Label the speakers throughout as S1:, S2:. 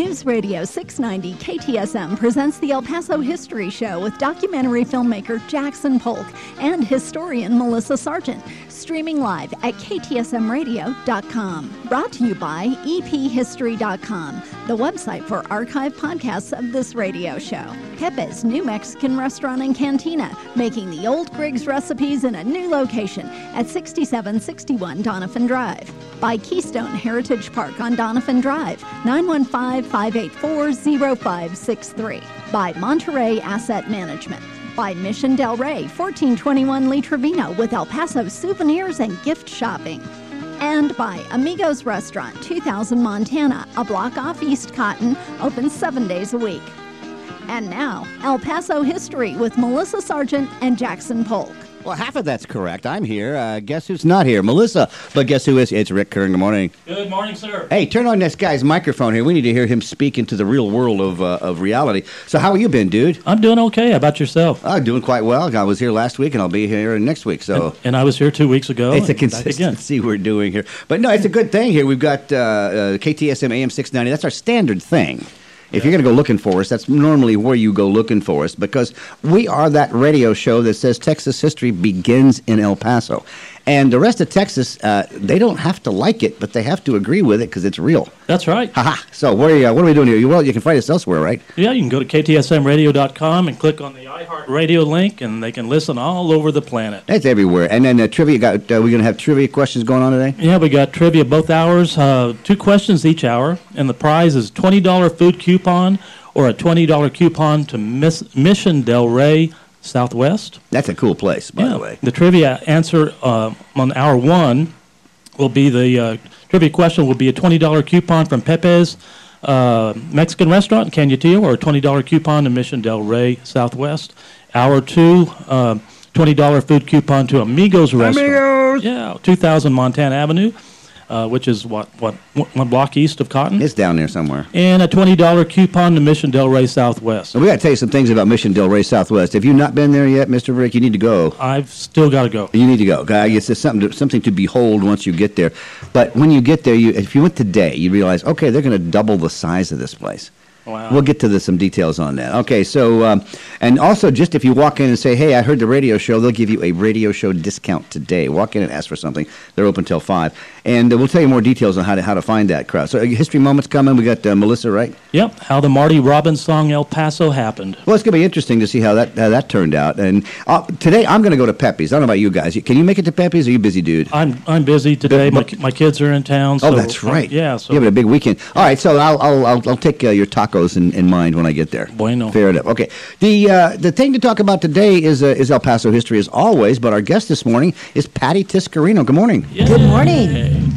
S1: News Radio 690 KTSM presents the El Paso History Show with documentary filmmaker Jackson Polk and historian Melissa Sargent. Streaming live at ktsmradio.com. Brought to you by ephistory.com, the website for archive podcasts of this radio show. Pepe's New Mexican Restaurant and Cantina, making the old Griggs recipes in a new location at 6761 Doniphan Drive. By Keystone Heritage Park on Doniphan Drive, 915-584-0563. By Monterey Asset Management. By Mission Del Rey, 1421 Lee Trevino, with El Paso souvenirs and gift shopping. And by Amigos Restaurant, 2000 Montana, a block off East Cotton, open 7 days a week. And now, El Paso History with Melissa Sargent and Jackson Polk.
S2: Well, half of that's correct. I'm here. Guess who's not here? Melissa. But guess who is? It's Rick Kern. Good morning.
S3: Good morning, sir.
S2: Hey, turn on this guy's microphone here. We need to hear him speak into the real world of reality. So how have you been, dude?
S3: I'm doing okay. How about yourself?
S2: I'm doing quite well. I was here last week, and I'll be here next week. So
S3: And I was here 2 weeks ago.
S2: It's a consistency we're doing here. But no, it's a good thing here. We've got KTSM AM 690. That's our standard thing. If you're going to go looking for us, that's normally where you go looking for us, because we are that radio show that says Texas history begins in El Paso. And the rest of Texas, they don't have to like it, but they have to agree with it because it's real.
S3: That's right.
S2: Ha-ha. So what are we doing here? Well, you can find us elsewhere, right?
S3: Yeah, you can go to ktsmradio.com and click on the iHeartRadio link, and they can listen all over the planet.
S2: It's everywhere. And then trivia, we're going to have trivia questions going on today?
S3: Yeah, we got trivia both hours, 2 questions each hour, and the prize is $20 food coupon or a $20 coupon to Mission Del Rey Southwest.
S2: That's a cool place, by the way.
S3: The trivia answer on hour 1 will be the trivia question will be a $20 coupon from Pepe's Mexican Restaurant in Canutillo, or a $20 coupon to Mission Del Rey Southwest. Hour 2, $20 food coupon to Amigos Restaurant.
S2: Amigos!
S3: Yeah, 2000 Montana Avenue, which is one block east of Cotton.
S2: It's down there somewhere.
S3: And a $20 coupon to Mission Del Rey Southwest.
S2: So we got to tell you some things about Mission Del Rey Southwest. If you've not been there yet, Mr. Rick, you need to go.
S3: I've still got to go.
S2: You need to go. It's just something to behold once you get there. But when you get there, if you went today, you realize, okay, they're going to double the size of this place.
S3: Wow.
S2: We'll get to some details on that. Okay, so, and also just if you walk in and say, hey, I heard the radio show, they'll give you a radio show discount today. Walk in and ask for something. They're open till 5. And we'll tell you more details on how to find that crowd. So history moments coming. We got Melissa, right?
S3: Yep, how the Marty Robbins song El Paso happened.
S2: Well, it's going to be interesting to see how that turned out. And today I'm going to go to Pepe's. I don't know about you guys. Can you make it to Pepe's, or are you busy, dude?
S3: I'm busy today. My kids are in town. So,
S2: that's right.
S3: Yeah. So
S2: you have a big weekend. All right, so I'll take your tacos in mind when I get there.
S3: Bueno.
S2: Fair enough. Okay. The thing to talk about today is El Paso history as always, but our guest this morning is Patty Tiscarino. Good morning.
S3: Yay.
S4: Good morning.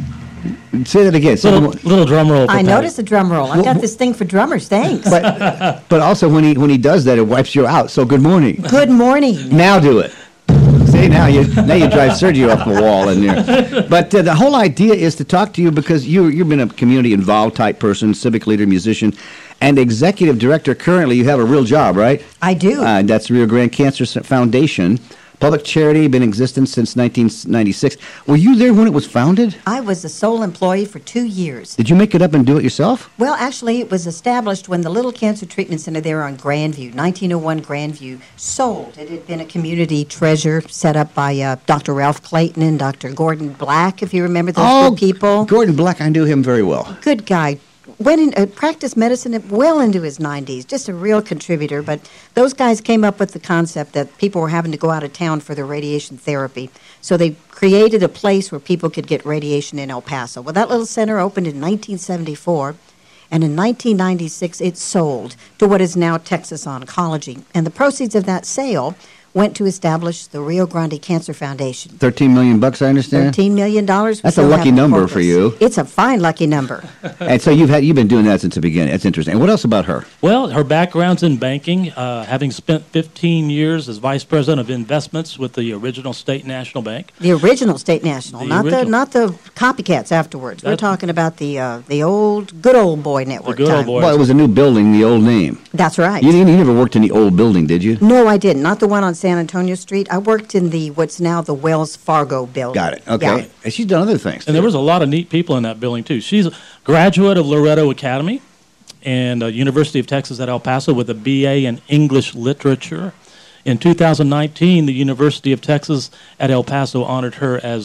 S2: Say that again.
S3: Little drum roll.
S4: I noticed a drum roll. I've got this thing for drummers. Thanks.
S2: But also when he does that, it wipes you out. So good morning.
S4: Good morning.
S2: Now do it. See, now you drive Sergio off the wall in there. But the whole idea is to talk to you because you've been a community involved type person, civic leader, musician, and executive director. Currently, you have a real job, right?
S4: I do.
S2: That's Rio Grande Cancer Foundation. Public charity, been in existence since 1996. Were you there when it was founded?
S4: I was the sole employee for 2 years.
S2: Did you make it up and do it yourself?
S4: Well, actually, it was established when the Little Cancer Treatment Center there on Grandview, 1901 Grandview, sold. It had been a community treasure set up by Dr. Ralph Clayton and Dr. Gordon Black, if you remember those two people.
S2: Gordon Black, I knew him very well.
S4: Good guy. Went in, practiced medicine well into his 90s, just a real contributor. But those guys came up with the concept that people were having to go out of town for their radiation therapy. So they created a place where people could get radiation in El Paso. Well, that little center opened in 1974, and in 1996 it sold to what is now Texas Oncology. And the proceeds of that sale went to establish the Rio Grande Cancer Foundation.
S2: $13 million, I understand.
S4: $13 million.
S2: That's a lucky number for you.
S4: It's a fine lucky number.
S2: And so you've been doing that since the beginning. That's interesting. And what else about her?
S3: Well, her background's in banking, having spent 15 years as vice president of investments with the original State National Bank.
S4: The original State National, not the copycats afterwards. We're talking about the old good old boy network.
S3: The good old boy.
S2: Well, it was a new building, the old name.
S4: That's right.
S2: You never worked in the old building, did you?
S4: No, I didn't. Not the one on San Antonio Street. I worked in what's now the Wells Fargo building.
S2: Got it. Okay.
S4: Yeah.
S2: And she's done other things.
S3: And there was a lot of neat people in that building, too. She's a graduate of Loretto Academy and University of Texas at El Paso with a BA in English Literature. In 2019, the University of Texas at El Paso honored her as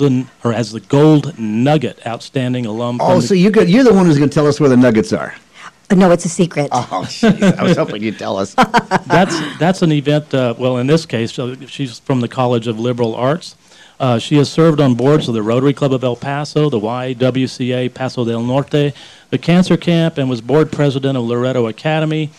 S3: the Gold Nugget Outstanding Alum.
S2: Oh, so you're the one who's going to tell us where the nuggets are.
S4: No, it's a secret.
S2: Oh, jeez. I was hoping you'd tell us.
S3: That's an event, well, in this case, she's from the College of Liberal Arts. She has served on boards of the Rotary Club of El Paso, the YWCA Paso del Norte, the Cancer Camp, and was board president of Loretto Academy.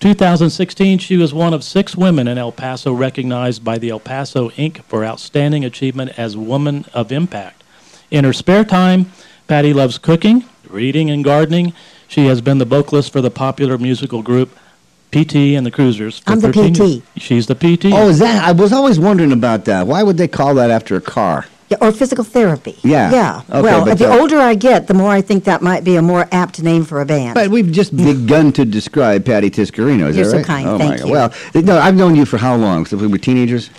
S3: 2016, she was one of 6 women in El Paso recognized by the El Paso Inc. for outstanding achievement as Woman of Impact. In her spare time, Patty loves cooking, reading, and gardening. She has been the vocalist for the popular musical group PT and the Cruisers.
S4: I'm the PT.
S3: She's the PT.
S2: Oh, is that? I was always wondering about that. Why would they call that after a car?
S4: Yeah, or physical therapy.
S2: Yeah.
S4: Yeah.
S2: Okay,
S4: well,
S2: but
S4: the older I get, the more I think that might be a more apt name for a band.
S2: But we've just begun to describe Patty Tiscarino. Is
S4: You're
S2: that
S4: so
S2: right?
S4: kind.
S2: Oh,
S4: Thank
S2: my God.
S4: you.
S2: Well, no, I've known you for how long? So we were teenagers?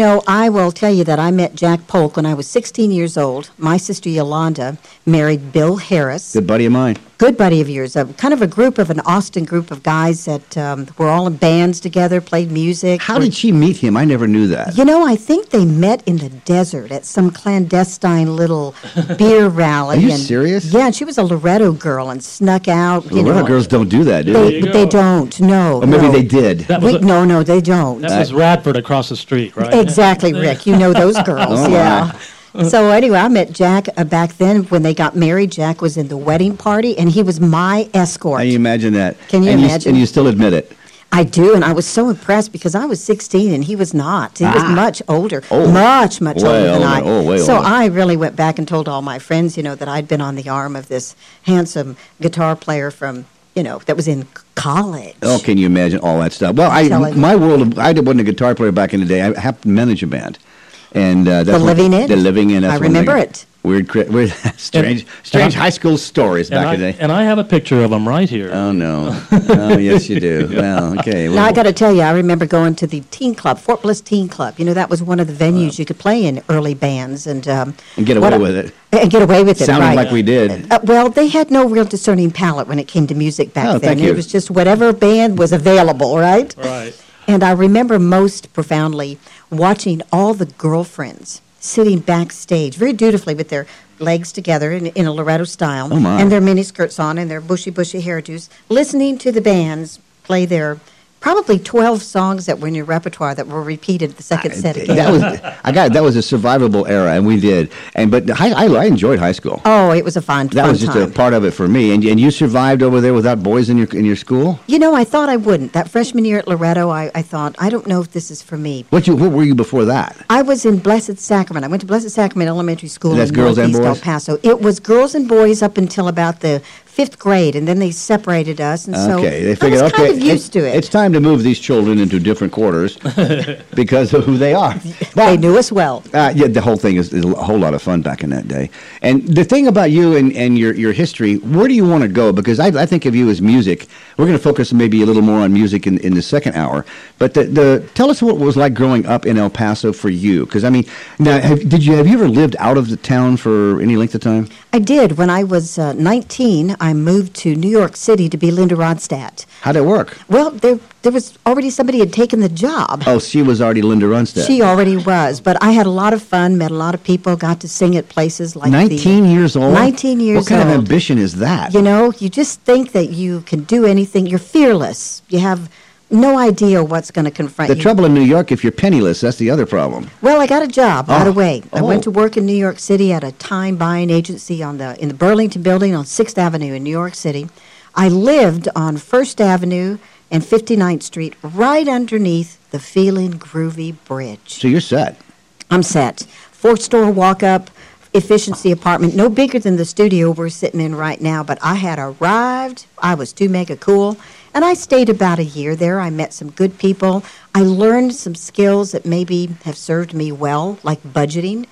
S4: I will tell you that I met Jack Polk when I was 16 years old. My sister Yolanda married Bill Harris.
S2: Good buddy of mine.
S4: Good buddy of yours, kind of an Austin group of guys that were all in bands together, played music.
S2: How did she meet him? I never knew that.
S4: I think they met in the desert at some clandestine little beer rally.
S2: Are you serious?
S4: Yeah, and she was a Loretto girl and snuck out.
S2: Loretto girls don't do that, do they?
S4: They don't, no.
S2: Or maybe
S4: no.
S2: they did.
S4: No, they don't.
S3: That was Radford across the street, right?
S4: Exactly, Rick. You know those girls,
S2: Oh,
S4: yeah. So anyway, I met Jack back then when they got married. Jack was in the wedding party, and he was my escort.
S2: Can you imagine that?
S4: Can you imagine?
S2: And you still admit it.
S4: I do, and I was so impressed because I was 16 and he was not. He was much older,
S2: Oh.
S4: much
S2: Way
S4: older than I.
S2: older. Oh, way
S4: so
S2: older.
S4: I really went back and told all my friends, that I'd been on the arm of this handsome guitar player from, that was in college.
S2: Oh, can you imagine all that stuff? Well, I wasn't a guitar player back in the day. I happened to manage a band. And that's
S4: The Living Inn?
S2: The Living Inn. That's
S4: I
S2: one
S4: remember
S2: thing.
S4: it.
S2: Weird, strange high school stories back in the day.
S3: And I have a picture of him right here.
S2: Oh, no. Oh, yes, you do. Well, okay.
S4: Now, I got to tell you, I remember going to the teen club, Fort Bliss Teen Club. That was one of the venues you could play in early bands. And
S2: get away with it.
S4: And get away with it,
S2: Sounded
S4: right.
S2: like we did.
S4: Well, they had no real discerning palate when it came to music back
S2: Oh,
S4: then.
S2: thank you.
S4: It was just whatever band was available, right?
S3: Right.
S4: And I remember most profoundly watching all the girlfriends sitting backstage very dutifully with their legs together in a Loretto style,
S2: Oh, my.
S4: and their mini skirts on and their bushy hairdos, listening to the bands play their probably 12 songs that were in your repertoire that were repeated the second set again.
S2: That was a survivable era, and we did. But I enjoyed high school.
S4: Oh, it was a fun
S2: That was just
S4: time.
S2: a part of it for me. And you survived over there without boys in your school?
S4: I thought I wouldn't. That freshman year at Loretto, I thought, I don't know if this is for me.
S2: What were you before that?
S4: I was in Blessed Sacrament. I went to Blessed Sacrament Elementary School
S2: That's
S4: in
S2: girls and
S4: Northeast El
S2: boys?
S4: Paso. It was girls and boys up until about the 5th grade, and then they separated us, and so
S2: Okay, they
S4: I
S2: figured,
S4: was kind of used to it.
S2: It's time to move these children into different quarters because of who they are.
S4: They knew us well.
S2: Yeah, the whole thing is a whole lot of fun back in that day. And the thing about you and your history, where do you want to go? Because I think of you as music. We're going to focus maybe a little more on music in the second hour. But tell us what it was like growing up in El Paso for you. Because, now, have you ever lived out of the town for any length of time?
S4: I did. When I was 19, I moved to New York City to be Linda Ronstadt.
S2: How'd it work?
S4: Well, there was already somebody had taken the job.
S2: Oh, she was already Linda Ronstadt.
S4: She already was, but I had a lot of fun, met a lot of people, got to sing at places like
S2: 19 years old?
S4: 19 years old.
S2: What kind of ambition is that?
S4: You just think that you can do anything. You're fearless. You have no idea what's going to confront
S2: The
S4: you.
S2: trouble in New York, if you're penniless, that's the other problem.
S4: Well, I got a job right
S2: Oh.
S4: away. I
S2: Oh.
S4: went to work in New York City at a time buying agency in the Burlington building on 6th Avenue in New York City. I lived on 1st Avenue and 59th Street right underneath the Feelin' Groovy Bridge.
S2: So you're set.
S4: I'm set. 4-store walk-up, efficiency apartment, no bigger than the studio we're sitting in right now, but I had arrived. I was too mega cool, and I stayed about a year there. I met some good people. I learned some skills that maybe have served me well, like budgeting.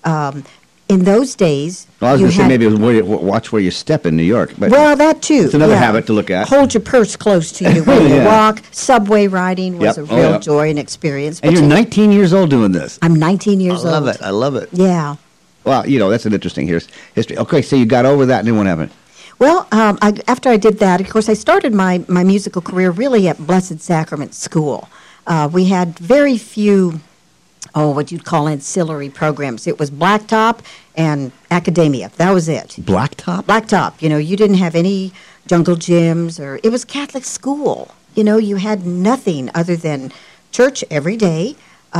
S4: In those days,
S2: Well, I was
S4: you
S2: going to say
S4: had-
S2: maybe watch where you step in New York. But
S4: well, that too.
S2: It's another
S4: yeah.
S2: habit to look at.
S4: Hold your purse close to you when you
S2: Yeah.
S4: walk. Subway riding was
S2: Yep.
S4: a
S2: Oh,
S4: real
S2: yeah.
S4: joy and experience.
S2: And
S4: But
S2: you're 19 years old doing this.
S4: I'm 19 years old.
S2: I love it.
S4: Yeah.
S2: Well, that's an interesting history. Okay, so you got over that, and then what happened?
S4: Well, after I did that, of course, I started my musical career really at Blessed Sacrament School. We had very few, what you'd call ancillary programs. It was Blacktop and Academia. That was it.
S2: Blacktop?
S4: Blacktop. You didn't have any jungle gyms, or it was Catholic school. You had nothing other than church every day,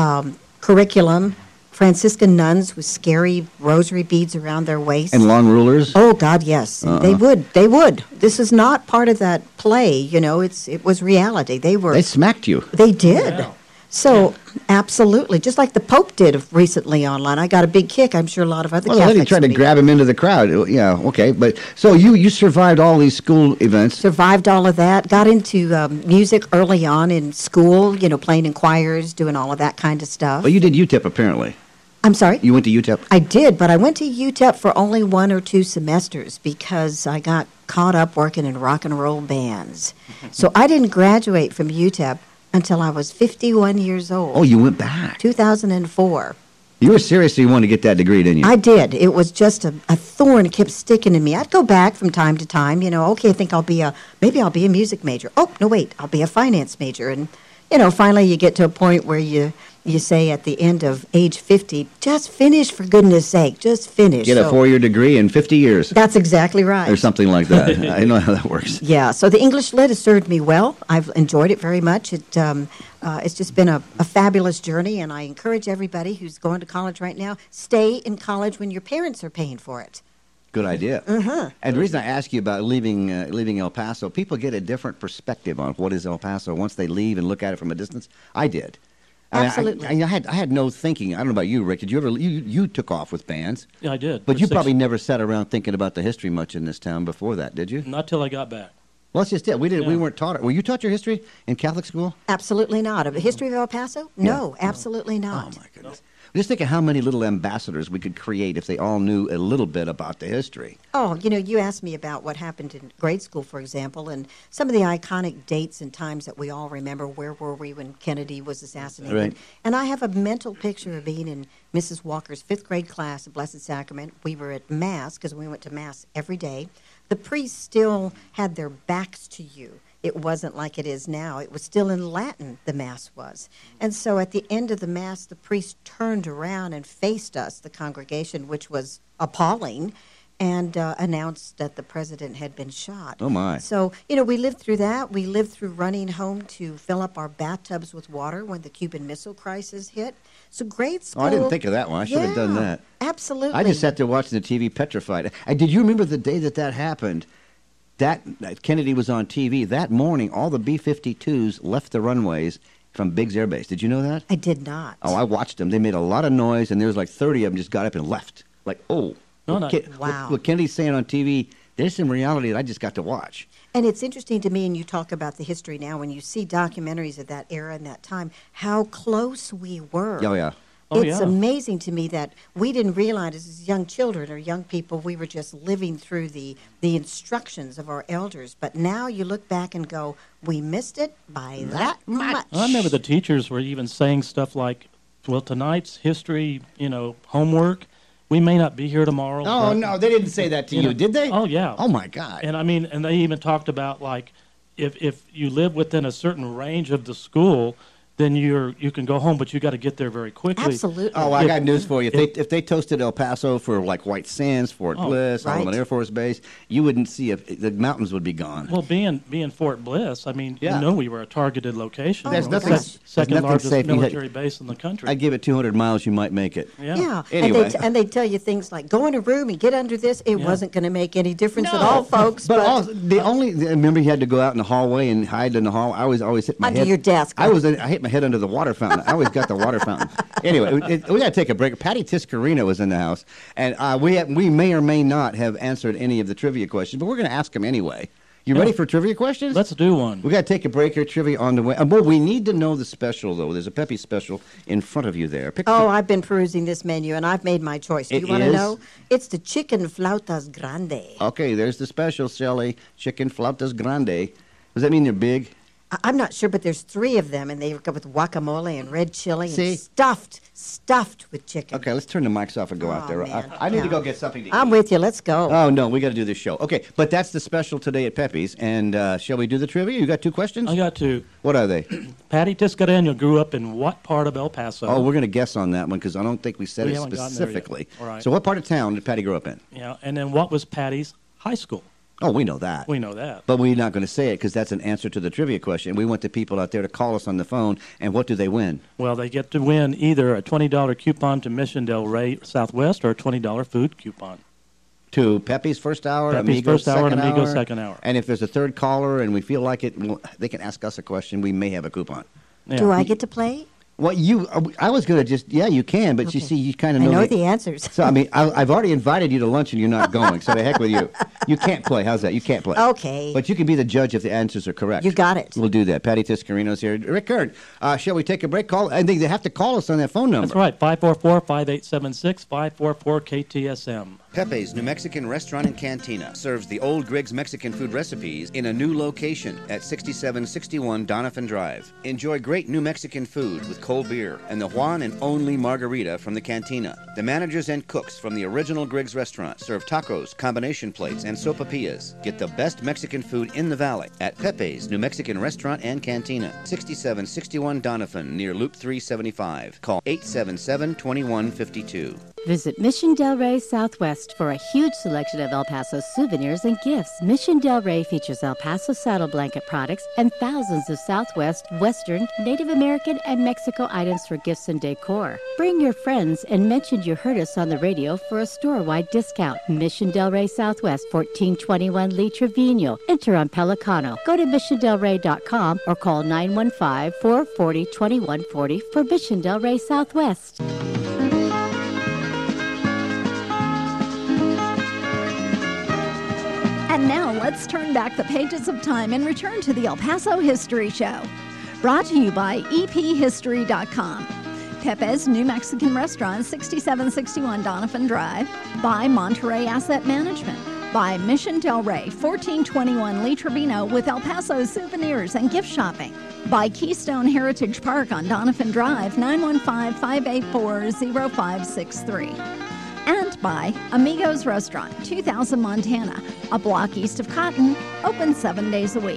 S4: curriculum, Franciscan nuns with scary rosary beads around their waists.
S2: And long rulers?
S4: Oh, God, yes. They would. This is not part of that play, it was reality.
S2: They smacked you.
S4: They did.
S3: Yeah.
S4: So, absolutely. Just like the Pope did recently online. I got a big kick. I'm sure a lot of other
S2: Well, the
S4: Catholics
S2: lady tried to
S4: did.
S2: grab him into the crowd. Yeah, okay. But so you survived all these school events.
S4: Survived all of that. Got into music early on in school, playing in choirs, doing all of that kind of stuff.
S2: Well, you did UTEP, apparently.
S4: I'm sorry?
S2: You went to UTEP?
S4: I did, but I went to UTEP for only 1 or 2 semesters because I got caught up working in rock and roll bands. So I didn't graduate from UTEP until I was 51 years old.
S2: Oh, you went back.
S4: 2004.
S2: You were seriously wanting to get that degree, didn't you?
S4: I did. It was just a thorn. It kept sticking in me. I'd go back from time to time, okay, I think maybe I'll be a music major. Oh, no, wait, I'll be a finance major. And, finally you get to a point where you say at the end of age 50, just finish, for goodness sake, just finish.
S2: Get a 4-year degree in 50 years.
S4: That's exactly right.
S2: Or something like that. I know how that works.
S4: Yeah, so the English Lit has served me well. I've enjoyed it very much. It's just been a fabulous journey, and I encourage everybody who's going to college right now, stay in college when your parents are paying for it.
S2: Good idea. And the reason I ask you about leaving El Paso, people get a different perspective on what is El Paso once they leave and look at it from a distance. I did.
S4: Absolutely.
S2: I had no thinking. I don't know about you, Rick. Did you ever? You took off with bands.
S3: Yeah, I did.
S2: But
S3: For
S2: you
S3: 6
S2: probably never sat around thinking about the history much in this town before that, did you?
S3: Not till I got back.
S2: Well, that's just it. We
S3: Yeah.
S2: weren't taught it. Were you taught your history in Catholic school?
S4: Absolutely not. A history of El Paso? No, absolutely not.
S2: Oh my goodness. Just think of how many little ambassadors we could create if they all knew a little bit about the history.
S4: Oh, you asked me about what happened in grade school, for example, and some of the iconic dates and times that we all remember. Where were we when Kennedy was assassinated?
S2: Right.
S4: And I have a mental picture of being in Mrs. Walker's 5th grade class at Blessed Sacrament. We were at Mass, because we went to Mass every day. The priests still had their backs to you. It wasn't like it is now. It was still in Latin, the Mass was. And so at the end of the Mass, the priest turned around and faced us, the congregation, which was appalling, and announced that the president had been shot.
S2: Oh, my.
S4: So, we lived through that. We lived through running home to fill up our bathtubs with water when the Cuban Missile Crisis hit. So grade school...
S2: Oh, I didn't think of that one. I should have done that.
S4: Absolutely.
S2: I just sat there watching the TV petrified. Did you remember the day that happened? That Kennedy was on TV. That morning, all the B-52s left the runways from Biggs Air Base. Did you know that?
S4: I did not.
S2: Oh, I watched them. They made a lot of noise, and there was like 30 of them just got up and left. Like, oh.
S3: No,
S4: Wow.
S2: What Kennedy's saying on TV, there's some reality that I just got to watch.
S4: And it's interesting to me, and you talk about the history now, when you see documentaries of that era and that time, how close we were.
S2: Oh, yeah.
S3: Oh,
S4: It's
S3: yeah.
S4: amazing to me that we didn't realize as young children or young people, we were just living through the instructions of our elders. But now you look back and go, we missed it by that much.
S3: I remember the teachers were even saying stuff like, well, tonight's history, homework, we may not be here tomorrow.
S2: Oh,
S3: but-
S2: no, they didn't say that to you, did they?
S3: Oh, yeah.
S2: Oh, my God.
S3: And I mean, and they even talked about, like, if you live within a certain range of the school, then you can go home, but you got to get there very quickly.
S4: Absolutely.
S2: Oh, I
S3: If-
S2: got news for you. If they toasted El Paso for like White Sands, Fort
S3: Oh,
S2: Bliss,
S4: right.
S2: Holloman Air Force Base, you wouldn't see the mountains would be gone.
S3: Well, being Fort Bliss, I mean,
S2: Yeah.
S3: we were a targeted location.
S2: There's
S3: You know,
S2: nothing-
S3: sec- second
S2: there's nothing
S3: largest
S2: safe. You had-
S3: military base in the country.
S2: I'd give it 200 miles, you might make it.
S4: Yeah.
S2: Anyway.
S4: And they tell you things like, go in a room and get under this. It
S3: Yeah.
S4: wasn't going to make any difference at all, folks.
S2: But remember you had to go out in the hallway and hide in the hall. I always hit my
S4: Under
S2: head.
S4: your desk.
S2: I hit my head under the water fountain. I always got the water fountain. Anyway, we got to take a break. Patty Tiscarino was in the house, and we may or may not have answered any of the trivia questions, but we're going to ask them anyway. You ready for trivia questions?
S3: Let's do one.
S2: We got to take a break here. Trivia on the way. But we need to know the special though. There's a Pepe special in front of you there.
S4: Oh, I've been perusing this menu, and I've made my choice. Do
S2: It
S4: you want to
S2: is?
S4: know? It's the chicken flautas grande.
S2: Okay, there's the special, Shelley. Chicken flautas grande. Does that mean they're big?
S4: I'm not sure, but there's 3 of them, and they go with guacamole and red chili
S2: See?
S4: and stuffed with chicken.
S2: Okay, let's turn the mics off and go out
S4: Oh,
S2: there.
S4: man.
S2: I need to
S4: Yeah.
S2: go get something to eat.
S4: I'm with you. Let's go.
S2: Oh, no, we got to do this show. Okay, but that's the special today at Pepe's. And shall we do the trivia? You got 2 questions?
S3: I got to.
S2: What are they?
S3: Patty Tiscareño grew up in what part of El Paso?
S2: Oh, we're going to guess on that one because I don't think we said
S3: We
S2: it
S3: haven't gotten there yet.
S2: specifically.
S3: All right.
S2: So what part of town did Patty grow up in?
S3: Yeah, and then what was Patty's high school?
S2: Oh, we know that.
S3: We know that.
S2: But we're not going to say it because that's an answer to the trivia question. We want the people out there to call us on the phone. And what do they win?
S3: Well, they get to win either a $20 coupon to Mission Del Rey Southwest or a $20 food coupon.
S2: To Pepe's first hour,
S3: Pepe's
S2: Amigo's
S3: first hour,
S2: second
S3: and Amigo's
S2: hour.
S3: second hour.
S2: And if there's a third caller and we feel like it, they can ask us a question. We may have a coupon.
S3: Yeah.
S4: Do I get to play?
S2: Well, I was going to just, you can, but you
S4: Okay.
S2: see, you kind
S4: I
S2: of know.
S4: know the answers.
S2: So, I mean, I've already invited you to lunch and you're not going, so the heck with you. You can't play. How's that? You can't play.
S4: Okay.
S2: But you can be the judge if the answers are correct.
S4: You got it.
S2: We'll do that. Patty Tiscarino's here. Rick Kern, shall we take a break? I think they have to call us on that phone number.
S3: That's right, 544-5876, 544-KTSM.
S2: Pepe's New Mexican Restaurant and Cantina serves the old Griggs Mexican food recipes in a new location at 6761 Doniphan Drive. Enjoy great New Mexican food with cold beer and the one and only margarita from the cantina. The managers and cooks from the original Griggs restaurant serve tacos, combination plates, and sopapillas. Get the best Mexican food in the valley at Pepe's New Mexican Restaurant and Cantina, 6761 Doniphan, near Loop 375. Call 877-2152.
S5: Visit Mission Del Rey Southwest for a huge selection of El Paso souvenirs and gifts. Mission Del Rey features El Paso saddle blanket products and thousands of Southwest, Western, Native American, and Mexico items for gifts and decor. Bring your friends and mention you heard us on the radio for a store-wide discount. Mission Del Rey Southwest, 1421 Lee Trevino. Enter on Pelicano. Go to missiondelrey.com or call 915-440-2140 for Mission Del Rey Southwest.
S1: And now let's turn back the pages of time and return to the El Paso History Show. Brought to you by EPHistory.com. Pepe's New Mexican Restaurant, 6761 Doniphan Drive. By Monterey Asset Management. By Mission Del Rey, 1421 Lee Trevino with El Paso souvenirs and gift shopping. By Keystone Heritage Park on Doniphan Drive, 915-584-0563. And by Amigos Restaurant, 2000 Montana, a block east of Cotton, open 7 days a week.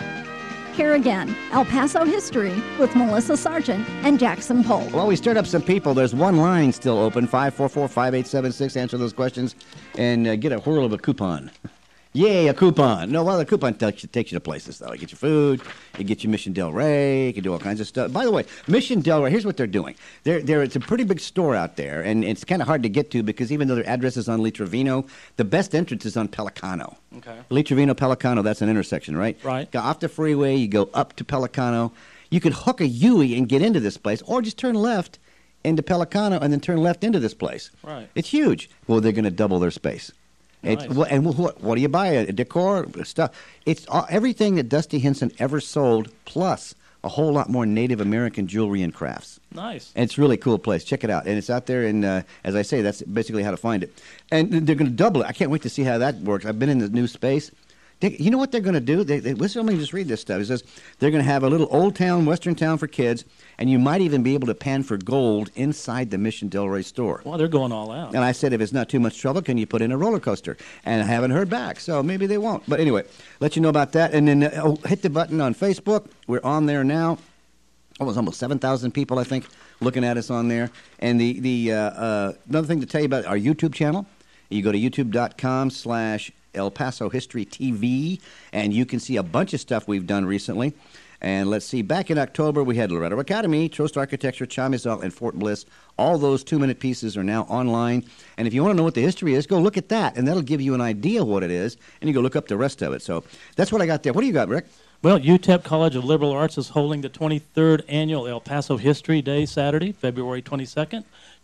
S1: Here again, El Paso History with Melissa Sargent and Jackson Polk.
S2: Well, we stirred up some people. There's one line still open, 544-5876. Answer those questions and get a whirl of a coupon. Yay, a coupon. No, well, the coupon takes you to places, though. You get your food, you get your Mission Del Rey, you can do all kinds of stuff. By the way, Mission Del Rey, here's what they're doing. It's a pretty big store out there, and it's kind of hard to get to because even though their address is on Lee Trevino, the best entrance is on Pelicano.
S3: Okay.
S2: Lee Trevino, Pelicano, that's an intersection, right?
S3: Right.
S2: Go off the freeway, you go up to Pelicano. You could hook a U-ey and get into this place, or just turn left into Pelicano and then turn left into this place.
S3: Right.
S2: It's huge. Well, they're going to double their space.
S3: Nice.
S2: And what do you buy? A decor stuff. It's everything that Dusty Hinson ever sold, plus a whole lot more Native American jewelry and crafts.
S3: Nice.
S2: And it's a really cool place. Check it out. And it's out there, and as I say, that's basically how to find it. And they're going to double it. I can't wait to see how that works. I've been in the new space. You know what they're going to do? Let me just read this stuff. It says they're going to have a little old town, western town for kids, and you might even be able to pan for gold inside the Mission Del Rey store.
S3: Well, they're going all out.
S2: And I said, if it's not too much trouble, can you put in a roller coaster? And I haven't heard back, so maybe they won't. But anyway, let you know about that. And then hit the button on Facebook. We're on there now. Oh, it's almost 7,000 people, I think, looking at us on there. And another thing to tell you about our YouTube channel, you go to youtube.com/El Paso History TV, and you can see a bunch of stuff we've done recently. And let's see, back in October, we had Loretto Academy, Trost Architecture, Chamizal, and Fort Bliss. All those 2-minute pieces are now online. And if you want to know what the history is, go look at that, and that'll give you an idea of what it is, and you go look up the rest of it. So that's what I got there. What do you got, Rick?
S3: Well, UTEP College of Liberal Arts is holding the 23rd Annual El Paso History Day Saturday, February 22nd,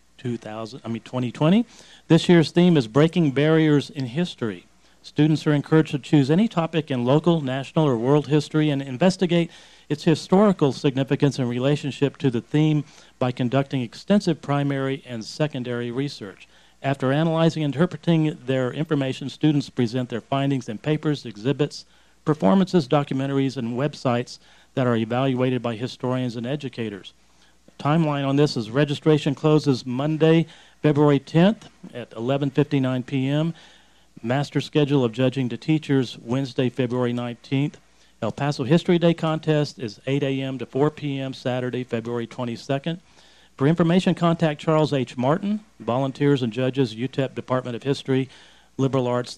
S3: 2020. This year's theme is Breaking Barriers in History. Students are encouraged to choose any topic in local, national, or world history and investigate its historical significance in relationship to the theme by conducting extensive primary and secondary research. After analyzing and interpreting their information, students present their findings in papers, exhibits, performances, documentaries, and websites that are evaluated by historians and educators. The timeline on this is registration closes Monday, February 10th at 11:59 p.m. Master schedule of judging to teachers Wednesday, February 19th. El Paso History Day contest is 8 a.m. to 4 p.m. Saturday, February 22nd. For information, contact Charles H. Martin, Volunteers and Judges, UTEP Department of History, Liberal Arts,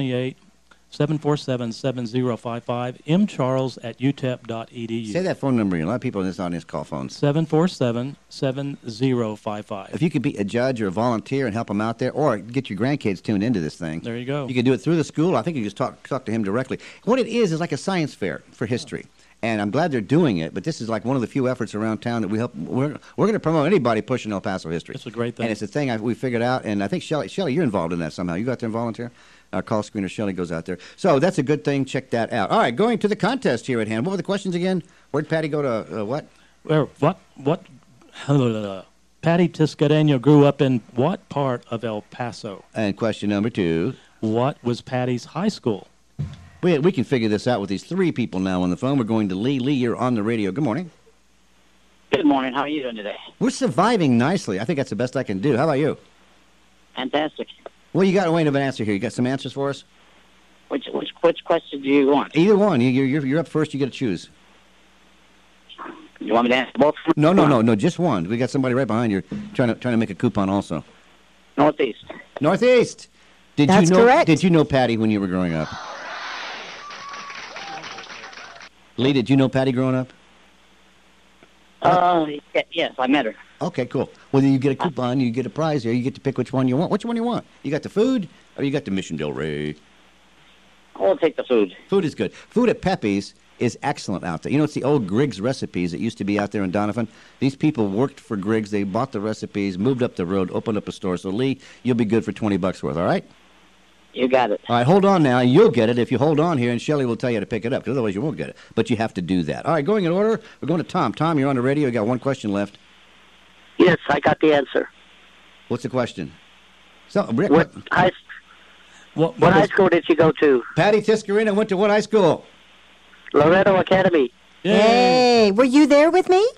S3: 328-747-7055, mcharles@utep.edu.
S2: Say that phone number. A lot of people in this audience call phones.
S3: 747-7055.
S2: If you could be a judge or a volunteer and help them out there, or get your grandkids tuned into this thing.
S3: There you go.
S2: You can do it through the school. I think you just talk to him directly. What it is like a science fair for history. And I'm glad they're doing it, but this is like one of the few efforts around town that we're going to promote anybody pushing El Paso history.
S3: It's a great thing.
S2: And it's a thing we figured out, and I think, Shelley, you're involved in that somehow. You go out there and volunteer? Our call screener, Shelley, goes out there. So that's a good thing. Check that out. All right, going to the contest here at hand. What were the questions again? Where'd Patty go to what?
S3: Patty Tiscareño grew up in what part of El Paso?
S2: And question number 2.
S3: What was Patty's high school?
S2: We can figure this out with these 3 people now on the phone. We're going to Lee. Lee, you're on the radio. Good morning.
S6: Good morning. How are you doing today?
S2: We're surviving nicely. I think that's the best I can do. How about you?
S6: Fantastic.
S2: Well, you got a way of an answer here. You got some answers for us?
S6: Which question do you want?
S2: Either one. You're up first. You get to choose.
S6: You want me to answer both?
S2: No. Just one. We got somebody right behind you trying to make a coupon also.
S6: Northeast.
S2: Northeast.
S4: That's correct.
S2: Did you know Patty when you were growing up? Lee, did you know Patty growing up?
S6: Yes, I met her.
S2: Okay, cool. Well, then you get a coupon, you get a prize here. You get to pick which one you want. Which one you want? You got the food, or you got the Mission Del Rey?
S6: I'll take the food.
S2: Food is good. Food at Pepe's is excellent out there. You know, it's the old Griggs recipes that used to be out there in Donovan. These people worked for Griggs. They bought the recipes, moved up the road, opened up a store. So, Lee, you'll be good for $20 worth, all right?
S6: You got it.
S2: All right, hold on now. You'll get it if you hold on here, and Shelley will tell you to pick it up, because otherwise you won't get it. But you have to do that. All right, going in order, we're going to Tom. Tom, you're on the radio. You got one question left.
S7: Yes, I got the answer.
S2: What's the question? So, Rick,
S7: What high school did you go to?
S2: Patty Tiscarena went to what high school?
S7: Loretto Academy.
S4: Hey, were you there with me?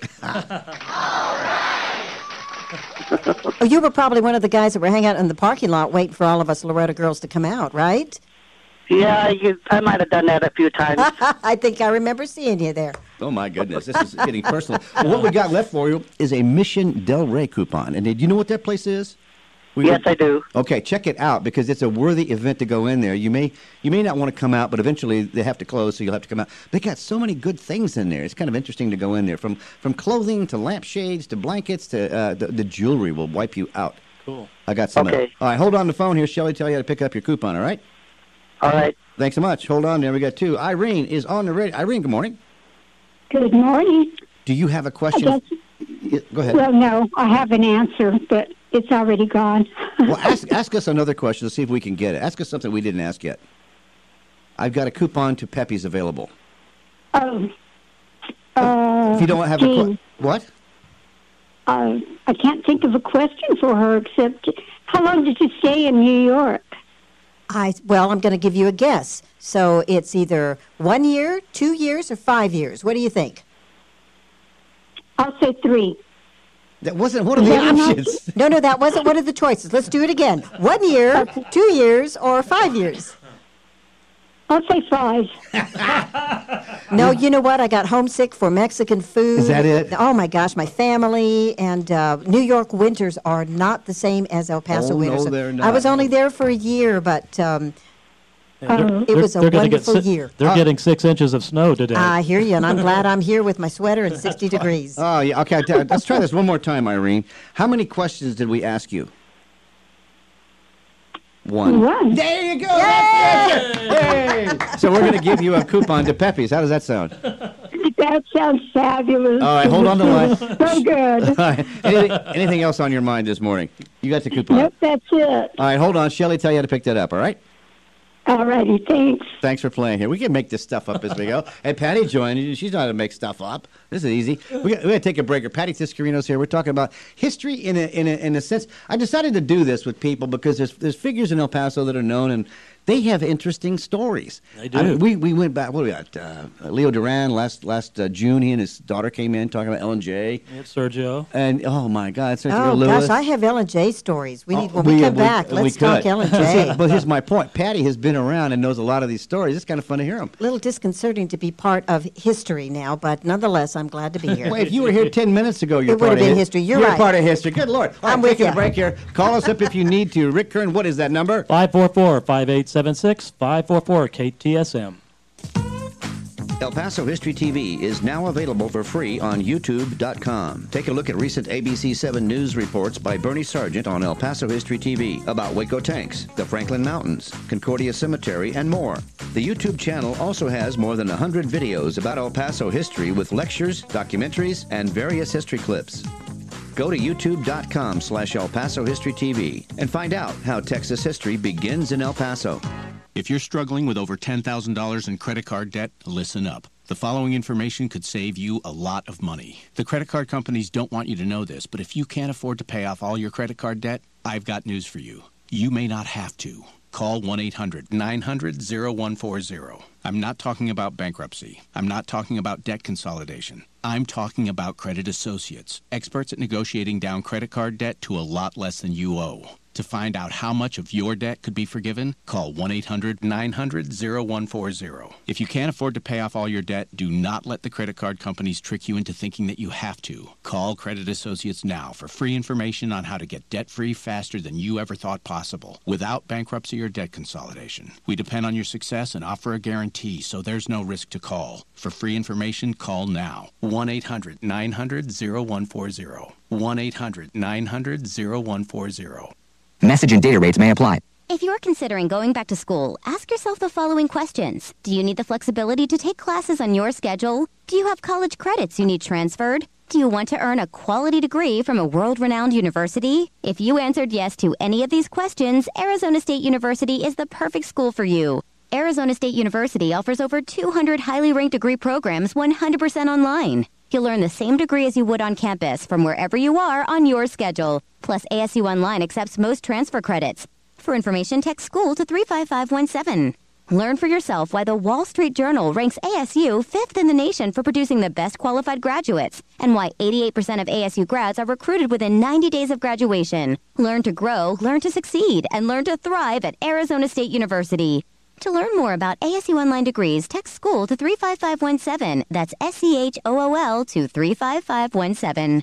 S4: Oh, you were probably one of the guys that were hanging out in the parking lot waiting for all of us Loretto girls to come out, right?
S7: Yeah, I might have done that a few times.
S4: I think I remember seeing you there.
S2: Oh, my goodness. This is getting personal. Well, what we got left for you is a Mission Del Rey coupon. And did you know what that place is?
S7: Yes, I do.
S2: Okay, check it out, because it's a worthy event to go in there. You may not want to come out, but eventually they have to close, so you'll have to come out. They got so many good things in there. It's kind of interesting to go in there, from clothing to lampshades to blankets to the jewelry will wipe you out.
S3: Cool.
S2: I got some.
S7: Okay.
S2: All right, hold on the phone here. Shelley, tell you how to pick up your coupon, all right?
S7: All right.
S2: Thanks so much. Hold on there. We got 2. Irene is on the radio. Irene, good morning.
S8: Good morning.
S2: Do you have a question? Go ahead.
S8: Well, no, I have an answer, but it's already gone.
S2: Well, ask us another question to see if we can get it. Ask us something we didn't ask yet. I've got a coupon to Pepe's available.
S8: Oh.
S2: If you don't have what?
S8: I can't think of a question for her except, how long did you stay in New York?
S4: Well, I'm going to give you a guess. So it's either 1 year, 2 years, or 5 years. What do you think?
S8: I'll say 3.
S2: That wasn't one of the options.
S4: No, that wasn't one of the choices. Let's do it again. 1 year, 2 years, or 5 years?
S8: I'll say 5.
S4: No, you know what? I got homesick for Mexican food.
S2: Is that it?
S4: Oh, my gosh, my family. And New York winters are not the same as El Paso winters.
S2: No, they're not.
S4: I was only there for a year, but it was a wonderful year.
S3: They're getting 6 inches of snow today.
S4: I hear you, and I'm glad I'm here with my sweater and 60 degrees.
S2: Oh, yeah. Okay, let's try this one more time, Irene. How many questions did we ask you? 1. There you go. Yay! So we're going to give you a coupon to Pepe's. How does that sound?
S8: That sounds fabulous.
S2: All right, hold on the line.
S8: So good.
S2: All right. Anything else on your mind this morning? You got the coupon.
S8: Nope, that's it.
S2: All right, hold on. Shelley, tell you how to pick that up, all right?
S8: All righty, thanks.
S2: Thanks for playing here. We can make this stuff up as we go. And Patty joined. She's not to make stuff up. This is easy. We're going to take a break. Patty Tiscareno's here. We're talking about history in a sense. I decided to do this with people because there's figures in El Paso that are known, and They have interesting stories.
S3: They do.
S2: We went back. What do we got? Leo Duran last June. He and his daughter came in talking about Ellen J.
S3: Yeah, Sergio.
S2: And oh my God, Sergio
S4: Oh
S2: Lewis.
S4: gosh, I have Ellen J stories. We need when we come back. Let's talk Ellen J.
S2: But here's my point. Patty has been around and knows a lot of these stories. It's kind of fun to hear them.
S4: A little disconcerting to be part of history now, but nonetheless, I'm glad to be here.
S2: Well, if you were here 10 minutes ago, you're
S4: It would
S2: part
S4: have
S2: of
S4: been history. You're right.
S2: part of history. Good Lord. All
S4: I'm
S2: right,
S4: with
S2: taking
S4: ya.
S2: a break here. Call us up if you need to. Rick Kern, what is that number?
S3: 544-5876, 544-KTSM.
S2: El Paso History TV is now available for free on YouTube.com. Take a look at recent ABC 7 news reports by Bernie Sargent on El Paso History TV about Waco Tanks, the Franklin Mountains, Concordia Cemetery, and more. The YouTube channel also has more than 100 videos about El Paso history with lectures, documentaries, and various history clips. Go to youtube.com/El Paso History TV and find out how Texas history begins in El Paso.
S9: If you're struggling with over $10,000 in credit card debt, listen up. The following information could save you a lot of money. The credit card companies don't want you to know this, but if you can't afford to pay off all your credit card debt, I've got news for you. You may not have to. Call 1-800-900-0140. I'm not talking about bankruptcy. I'm not talking about debt consolidation. I'm talking about Credit Associates, experts at negotiating down credit card debt to a lot less than you owe. To find out how much of your debt could be forgiven, call 1-800-900-0140. If you can't afford to pay off all your debt, do not let the credit card companies trick you into thinking that you have to. Call Credit Associates now for free information on how to get debt-free faster than you ever thought possible, without bankruptcy or debt consolidation. We depend on your success and offer a guarantee, so there's no risk to call. For free information, call now. 1-800-900-0140. 1-800-900-0140.
S10: Message and data rates may apply.
S11: If you're considering going back to school, ask yourself the following questions. Do you need the flexibility to take classes on your schedule? Do you have college credits you need transferred? Do you want to earn a quality degree from a world-renowned university? If you answered yes to any of these questions, Arizona State University is the perfect school for you. Arizona State University offers over 200 highly ranked degree programs 100% online. You'll earn the same degree as you would on campus from wherever you are on your schedule. Plus, ASU Online accepts most transfer credits. For information, text SCHOOL to 35517. Learn for yourself why the Wall Street Journal ranks ASU 5th in the nation for producing the best qualified graduates, and why 88% of ASU grads are recruited within 90 days of graduation. Learn to grow, learn to succeed, and learn to thrive at Arizona State University. To learn more about ASU Online degrees, text SCHOOL to 35517. That's SCHOOL to 35517.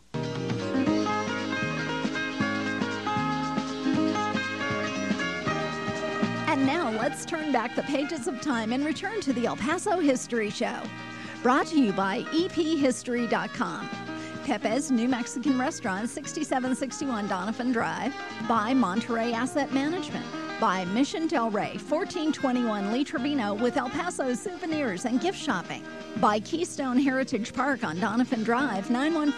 S1: And now let's turn back the pages of time and return to the El Paso History Show. Brought to you by EPHistory.com. Pepe's New Mexican Restaurant, 6761 Doniphan Drive. By Monterey Asset Management. By Mission Del Rey, 1421 Lee Trevino with El Paso souvenirs and gift shopping. By Keystone Heritage Park on Doniphan Drive,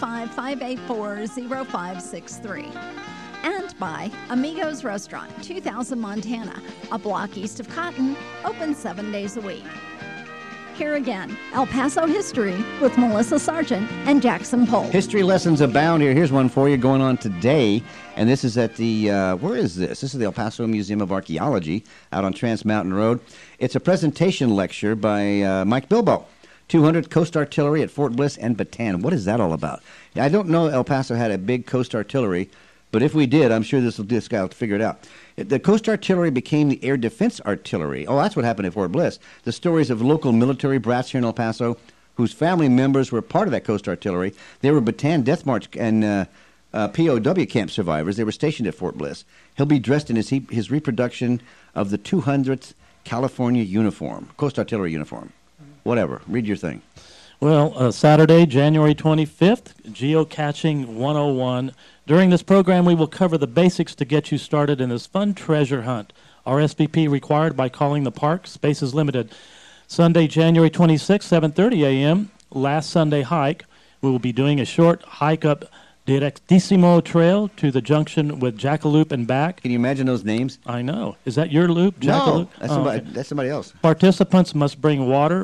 S1: 915-584-0563. And by Amigos Restaurant, 2000 Montana, a block east of Cotton, open 7 days a week. Here again, El Paso History with Melissa Sargent and Jackson Pohl.
S2: History lessons abound here. Here's one for you going on today. And this is at the, where is this? This is the El Paso Museum of Archaeology out on Trans Mountain Road. It's a presentation lecture by Mike Bilbo. 200 Coast Artillery at Fort Bliss and Bataan. What is that all about? I don't know El Paso had a big Coast Artillery, but if we did, I'm sure this guy will figure it out. The Coast Artillery became the Air Defense Artillery. Oh, that's what happened at Fort Bliss. The stories of local military brats here in El Paso whose family members were part of that Coast Artillery. They were Bataan Death March and POW camp survivors. They were stationed at Fort Bliss. He'll be dressed in his reproduction of the 200th California uniform, Coast Artillery uniform. Whatever. Read your thing.
S3: Well, Saturday, January 25th, Geocaching 101. During this program, we will cover the basics to get you started in this fun treasure hunt. RSVP required by calling the park. Space is limited. Sunday, January 26th, 7:30 a.m., last Sunday hike. We will be doing a short hike up Directissimo Trail to the junction with Jackaloop and back.
S2: Can you imagine those names?
S3: I know. Is that your loop, Jackaloop?
S2: No, that's somebody else.
S3: Participants must bring water,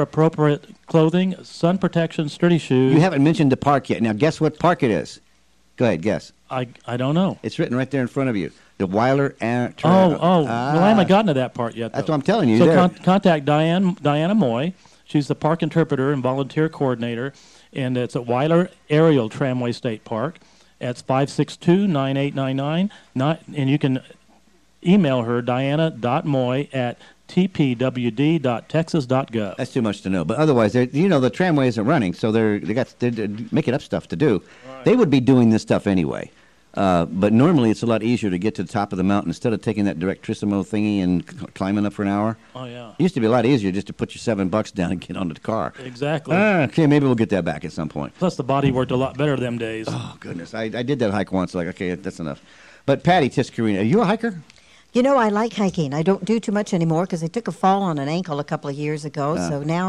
S3: weather-appropriate clothing, sun protection, sturdy shoes.
S2: You haven't mentioned the park yet. Now, guess what park it is? Go ahead, guess.
S3: I don't know.
S2: It's written right there in front of you. The Weiler and
S3: Well, I haven't gotten to that part yet.
S2: That's
S3: though.
S2: what I'm telling you.
S3: So contact Diana Moy. She's the park interpreter and volunteer coordinator, and it's at Weiler Aerial Tramway State Park. It's 562-9899, and you can email her, diana.moy@tpwd.texas.gov.
S2: That's too much to know. But otherwise, the tramway isn't running, so they're making up stuff to do. Right. They would be doing this stuff anyway. But normally it's a lot easier to get to the top of the mountain instead of taking that Directrissimo thingy and climbing up for an hour.
S3: Oh, yeah.
S2: It used to be a lot easier just to put your $7 down and get onto the car.
S3: Exactly.
S2: Okay, maybe we'll get that back at some point.
S3: Plus, the body worked a lot better them days.
S2: Oh, goodness. I did that hike once. Okay, that's enough. But Patty Tiscarina, are you a hiker?
S4: You know, I like hiking. I don't do too much anymore because I took a fall on an ankle a couple of years ago. So now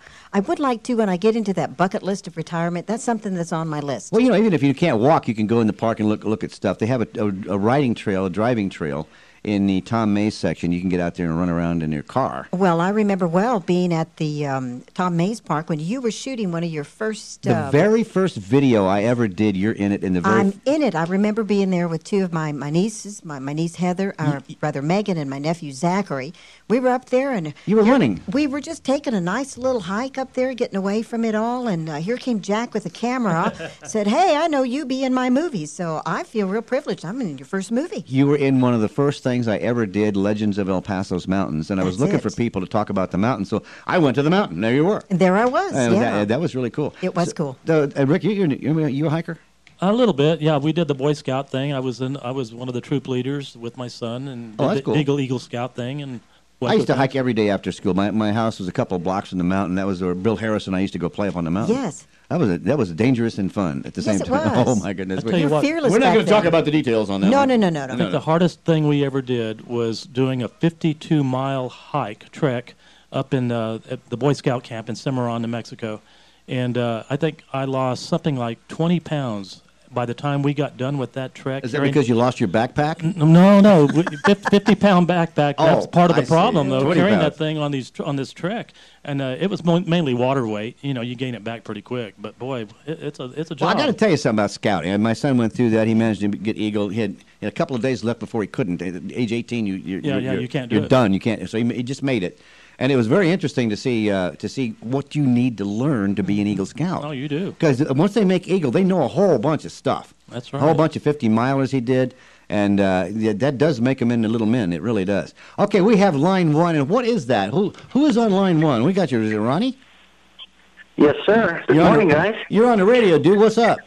S4: I would like to, when I get into that bucket list of retirement, that's something that's on my list.
S2: Well, even if you can't walk, you can go in the park and look at stuff. They have a riding trail, a driving trail in the Tom Mays section. You can get out there and run around in your car.
S4: Well, I remember well being at the Tom Mays Park when you were shooting one of your first...
S2: The very first video I ever did, you're in it.
S4: I'm in it. I remember being there with two of my nieces, my niece Heather, our brother Megan, and my nephew Zachary. We were up there and...
S2: You were running.
S4: We were just taking a nice little hike up there, getting away from it all, and here came Jack with a camera, said, hey, I know you be in my movies, so I feel real privileged. I'm in your first movie.
S2: You were in one of the first things I ever did, Legends of El Paso's Mountains, and I was looking for people to talk about the mountain, so I went to the mountain. There you were.
S4: And there I was,
S2: That was really cool.
S4: It was cool.
S2: Rick, you a hiker?
S3: A little bit, yeah. We did the Boy Scout thing. I was one of the troop leaders with my son, and
S2: did
S3: the
S2: cool.
S3: Eagle Scout thing. And
S2: I used to hike every day after school. My house was a couple of blocks from the mountain. That was where Bill Harris and I used to go play up on the mountain.
S4: Yes.
S2: That was dangerous and fun at the same time.
S4: It was.
S2: Oh my goodness!
S4: You're fearless.
S2: We're not going to talk about the details on that.
S4: No.
S3: I think the hardest thing we ever did was doing a 52-mile trek up in at the Boy Scout camp in Cimarron, New Mexico, and I think I lost something like 20 pounds. By the time we got done with that trek...
S2: Is that because you lost your backpack?
S3: No. 50-pound backpack. That's part of the problem, though, carrying
S2: pounds.
S3: that thing on this trek. And it was mainly water weight. You gain it back pretty quick. But, boy, it's a job.
S2: Well, I got to tell you something about scouting. My son went through that. He managed to get Eagle. He had a couple of days left before he couldn't. At age 18, you
S3: can't do it.
S2: You're done. You can't. So he just made it. And it was very interesting to see what you need to learn to be an Eagle Scout.
S3: Oh, you do.
S2: Because once they make Eagle, they know a whole bunch of stuff.
S3: That's right.
S2: A whole bunch of 50-milers he did. And that does make them into little men. It really does. Okay, we have line one. And what is that? Who is on line one? We got is it Ronnie?
S7: Yes, sir. Good morning, guys.
S2: You're on the radio, dude. What's up?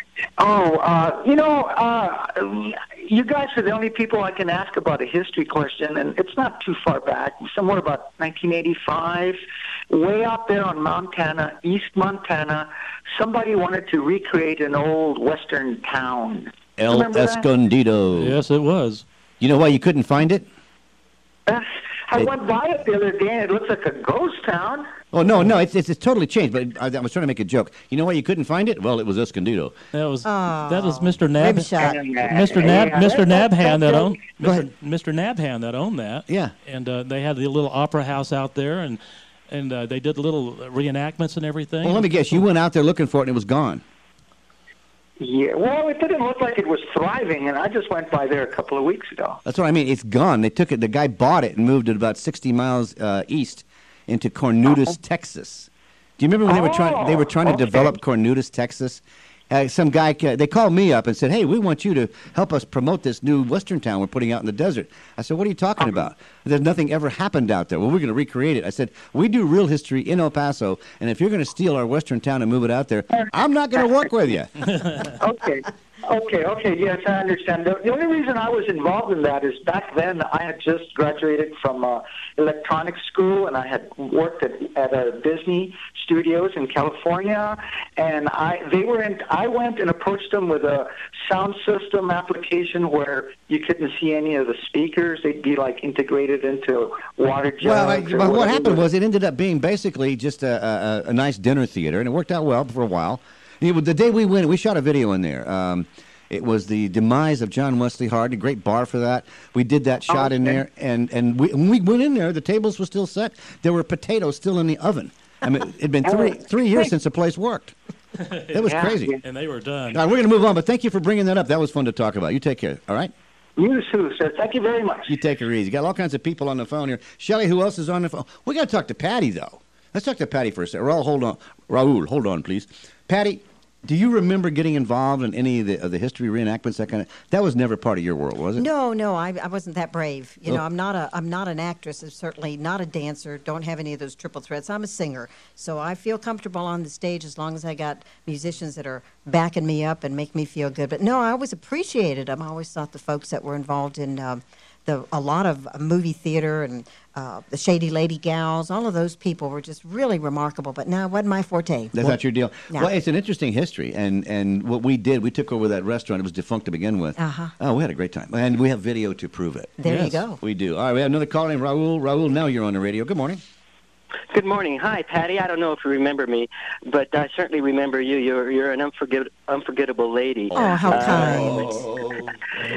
S7: You guys are the only people I can ask about a history question, and it's not too far back, somewhere about 1985, way out there on Montana, East Montana, somebody wanted to recreate an old western town.
S2: El Escondido.
S3: Yes, it was.
S2: You know why you couldn't find it?
S7: I went by it the other day, and it looks like a ghost town.
S2: Oh, no, it's totally changed, but I was trying to make a joke. You know why you couldn't find it? Well, it was Escondido.
S3: That was Mr. Nab. Mr. Nabhan that owned that.
S2: Yeah.
S3: And they had the little opera house out there, and they did the little reenactments and everything.
S2: Well, let me guess. You went out there looking for it, and it was gone.
S7: Yeah, well, it didn't look like it was thriving, and I just went by there a couple of weeks ago.
S2: That's what I mean. It's gone. They took it. The guy bought it and moved it about 60 miles east into Cornutus, Texas. Do you remember when they were trying to develop Cornutus, Texas? Some guy, they called me up and said, hey, we want you to help us promote this new western town we're putting out in the desert. I said, what are you talking about? There's nothing ever happened out there. Well, we're going to recreate it. I said, we do real history in El Paso, and if you're going to steal our western town and move it out there, I'm not going to work with you.
S7: Okay, yes, I understand. The only reason I was involved in that is back then I had just graduated from electronics school, and I had worked at Disney Studios in California, and I went and approached them with a sound system application where you couldn't see any of the speakers. They'd be like integrated into water jugs.
S2: Well, what happened was it ended up being basically just a nice dinner theater, and it worked out well for a while. The day we went, we shot a video in there. It was the demise of John Wesley Hardin, a great bar for that. We did that shot in there, and when we went in there, the tables were still set. There were potatoes still in the oven. I mean, it'd been three years since the place worked. That was crazy.
S3: And they were done.
S2: All right, we're going to move on, but thank you for bringing that up. That was fun to talk about. You take care, all right?
S7: You too, sir. Thank you very much.
S2: You take her easy. Got all kinds of people on the phone here. Shelley, who else is on the phone? We got to talk to Patty, though. Let's talk to Patty for a second. Raul, hold on, please. Patty, do you remember getting involved in any of the history reenactments? That was never part of your world, was it?
S4: No, I wasn't that brave. You know, I'm not an actress. I'm certainly not a dancer. Don't have any of those triple threats. I'm a singer, so I feel comfortable on the stage as long as I got musicians that are backing me up and make me feel good. But no, I always appreciated them. I always thought the folks that were involved in a lot of movie theater and the Shady Lady Gals, all of those people were just really remarkable. But no, it wasn't my forte.
S2: That's not your deal.
S4: No.
S2: Well, it's an interesting history, and what we did, we took over that restaurant. It was defunct to begin with.
S4: Uh-huh.
S2: Oh, we had a great time, and we have video to prove it.
S4: There you go.
S2: We do. All right, we have another caller named Raul. Raul, now you're on the radio. Good morning.
S12: Good morning. Hi, Patty. I don't know if you remember me, but I certainly remember you. You're an unforgettable lady.
S4: Oh, how kind.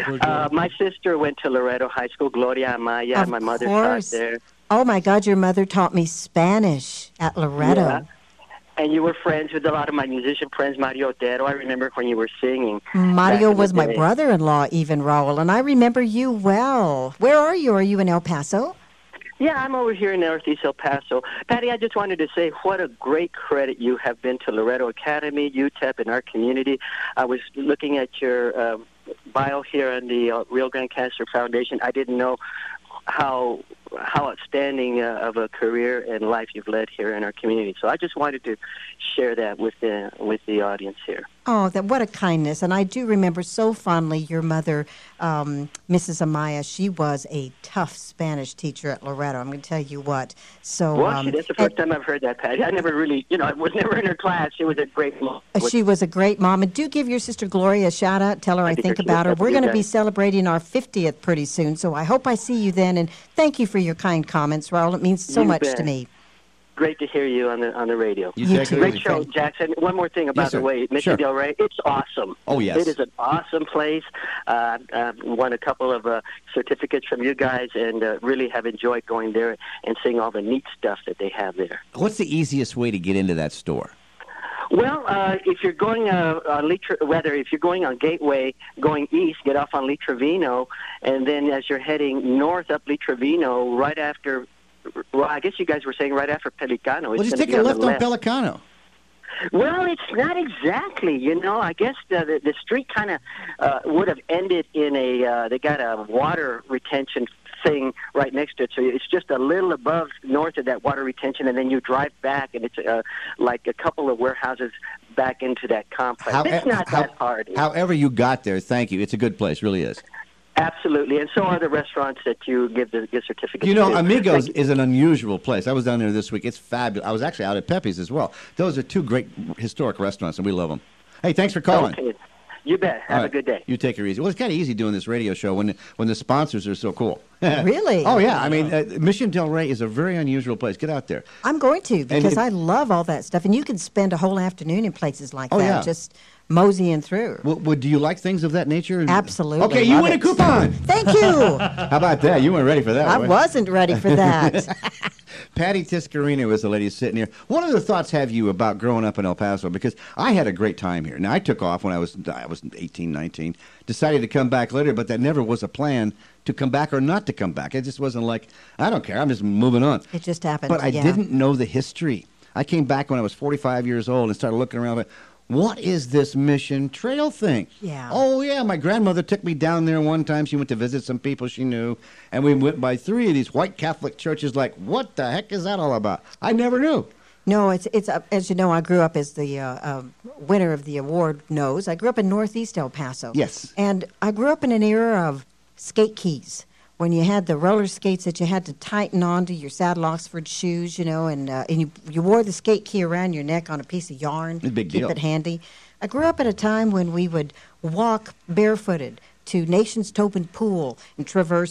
S12: My sister went to Loretto High School, Gloria Amaya. My mother taught there.
S4: Oh, my God, your mother taught me Spanish at Loretto.
S12: Yeah. And you were friends with a lot of my musician friends, Mario Otero. I remember when you were singing.
S4: Mario was my brother-in-law, even, Raul, and I remember you well. Where are you? Are you in El Paso?
S12: Yeah, I'm over here in Northeast El Paso. Patty, I just wanted to say what a great credit you have been to Loretto Academy, UTEP, and our community. I was looking at your bio here on the Rio Grande Cancer Foundation. I didn't know how outstanding of a career and life you've led here in our community. So I just wanted to share that with the audience here.
S4: Oh, what a kindness. And I do remember so fondly your mother, Mrs. Amaya. She was a tough Spanish teacher at Loretto. I'm going to tell you what. So,
S12: that's the first time I've heard that, Patty. I never really, I was never in her class. She was a great mom.
S4: She was a great mom. And do give your sister Gloria a shout-out. Tell her I think about her. We're going to be celebrating our 50th pretty soon, so I hope I see you then. And thank you for your kind comments, Raul. It means so much to me.
S12: Great to hear you on the radio.
S4: You too.
S12: Great show, Jackson. One more thing about the way, Mission Del Rey. It's awesome.
S2: Oh, yes.
S12: It is an awesome place. Won a couple of certificates from you guys, and really have enjoyed going there and seeing all the neat stuff that they have there.
S2: What's the easiest way to get into that store?
S12: Well, if you're going if you're going on Gateway, going east, get off on Lee Trevino, and then as you're heading north up Lee Trevino, right after. Well, I guess you guys were saying right after Pelicano.
S2: Well, just take a left on Pelicano.
S12: Well, it's not exactly. I guess the street kind of would have ended in they got a water retention thing right next to it. So it's just a little above north of that water retention, and then you drive back, and it's like a couple of warehouses back into that complex. It's not that hard.
S2: However you got there, thank you. It's a good place, really is.
S12: Absolutely, and so are the restaurants that you give the gift certificates to.
S2: Amigos is an unusual place. I was down there this week. It's fabulous. I was actually out at Pepe's as well. Those are two great historic restaurants, and we love them. Hey, thanks for calling.
S12: Okay. You bet. Have a good day.
S2: You take it easy. Well, it's kind of easy doing this radio show when the sponsors are so cool.
S4: Really?
S2: Oh, yeah. I mean, Mission Del Rey is a very unusual place. Get out there.
S4: I'm going to, because I love all that stuff. And you can spend a whole afternoon in places like that.
S2: Yeah.
S4: Just moseying through.
S2: Well, do you like things of that nature?
S4: Absolutely.
S2: Okay, you win a coupon.
S4: Thank you.
S2: How about that? You weren't ready for that.
S4: I wasn't ready for that.
S2: Patty Tiscarino is the lady sitting here. What other thoughts have you about growing up in El Paso? Because I had a great time here. Now, I took off when I was 18, 19, decided to come back later, but that never was a plan to come back or not to come back. It just wasn't like, I don't care, I'm just moving on.
S4: It just happened.
S2: But I didn't know the history. I came back when I was 45 years old and started looking around. What is this Mission Trail thing?
S4: Yeah.
S2: Oh, yeah, my grandmother took me down there one time. She went to visit some people she knew, and we went by 3 of these white Catholic churches like, what the heck is that all about? I never knew.
S4: No, it's as you know, I grew up, as the winner of the award knows, I grew up in Northeast El Paso.
S2: Yes.
S4: And I grew up in an era of skate keys, when you had the roller skates that you had to tighten onto your saddle Oxford shoes, and you wore the skate key around your neck on a piece of yarn.
S2: Big deal.
S4: Keep it handy. I grew up at a time when we would walk barefooted to Nation's Tobin Pool and traverse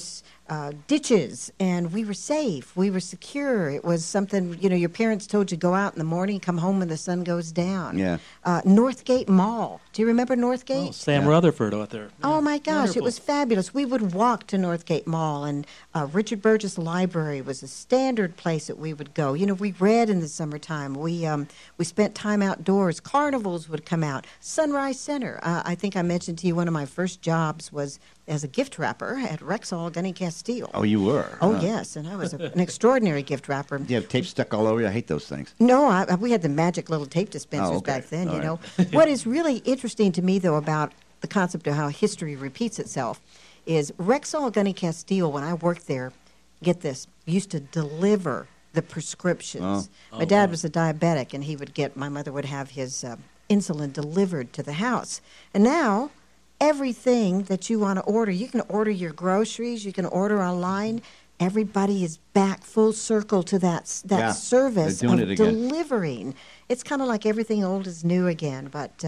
S4: ditches, and we were safe. We were secure. It was something, your parents told you go out in the morning, come home when the sun goes down.
S2: Yeah.
S4: Northgate Mall. Do you remember Northgate?
S3: Oh, Sam Rutherford out there.
S4: Oh, my gosh,
S3: Wonderful.
S4: it was fabulous. We would walk to Northgate Mall, and Richard Burgess Library was a standard place that we would go. We read in the summertime. We spent time outdoors. Carnivals would come out. Sunrise Center. I think I mentioned to you one of my first jobs was as a gift wrapper at Rexall Gunny Castile.
S2: Oh, you were?
S4: Oh, yes, and I was an extraordinary gift wrapper.
S2: Do you have tape stuck all over you? I hate those things.
S4: No, we had the magic little tape dispensers
S2: okay.
S4: back then,
S2: All
S4: you
S2: right.
S4: know. What is really interesting to me, though, about the concept of how history repeats itself is Rexall Gunny Castile, when I worked there, get this, used to deliver the prescriptions. My dad was a diabetic, and my mother would have his insulin delivered to the house. And now, everything that you want to order, you can order your groceries, you can order online. Everybody is back full circle to that service
S2: they're doing
S4: of
S2: it again.
S4: delivering. It's kind of like everything old is new again. But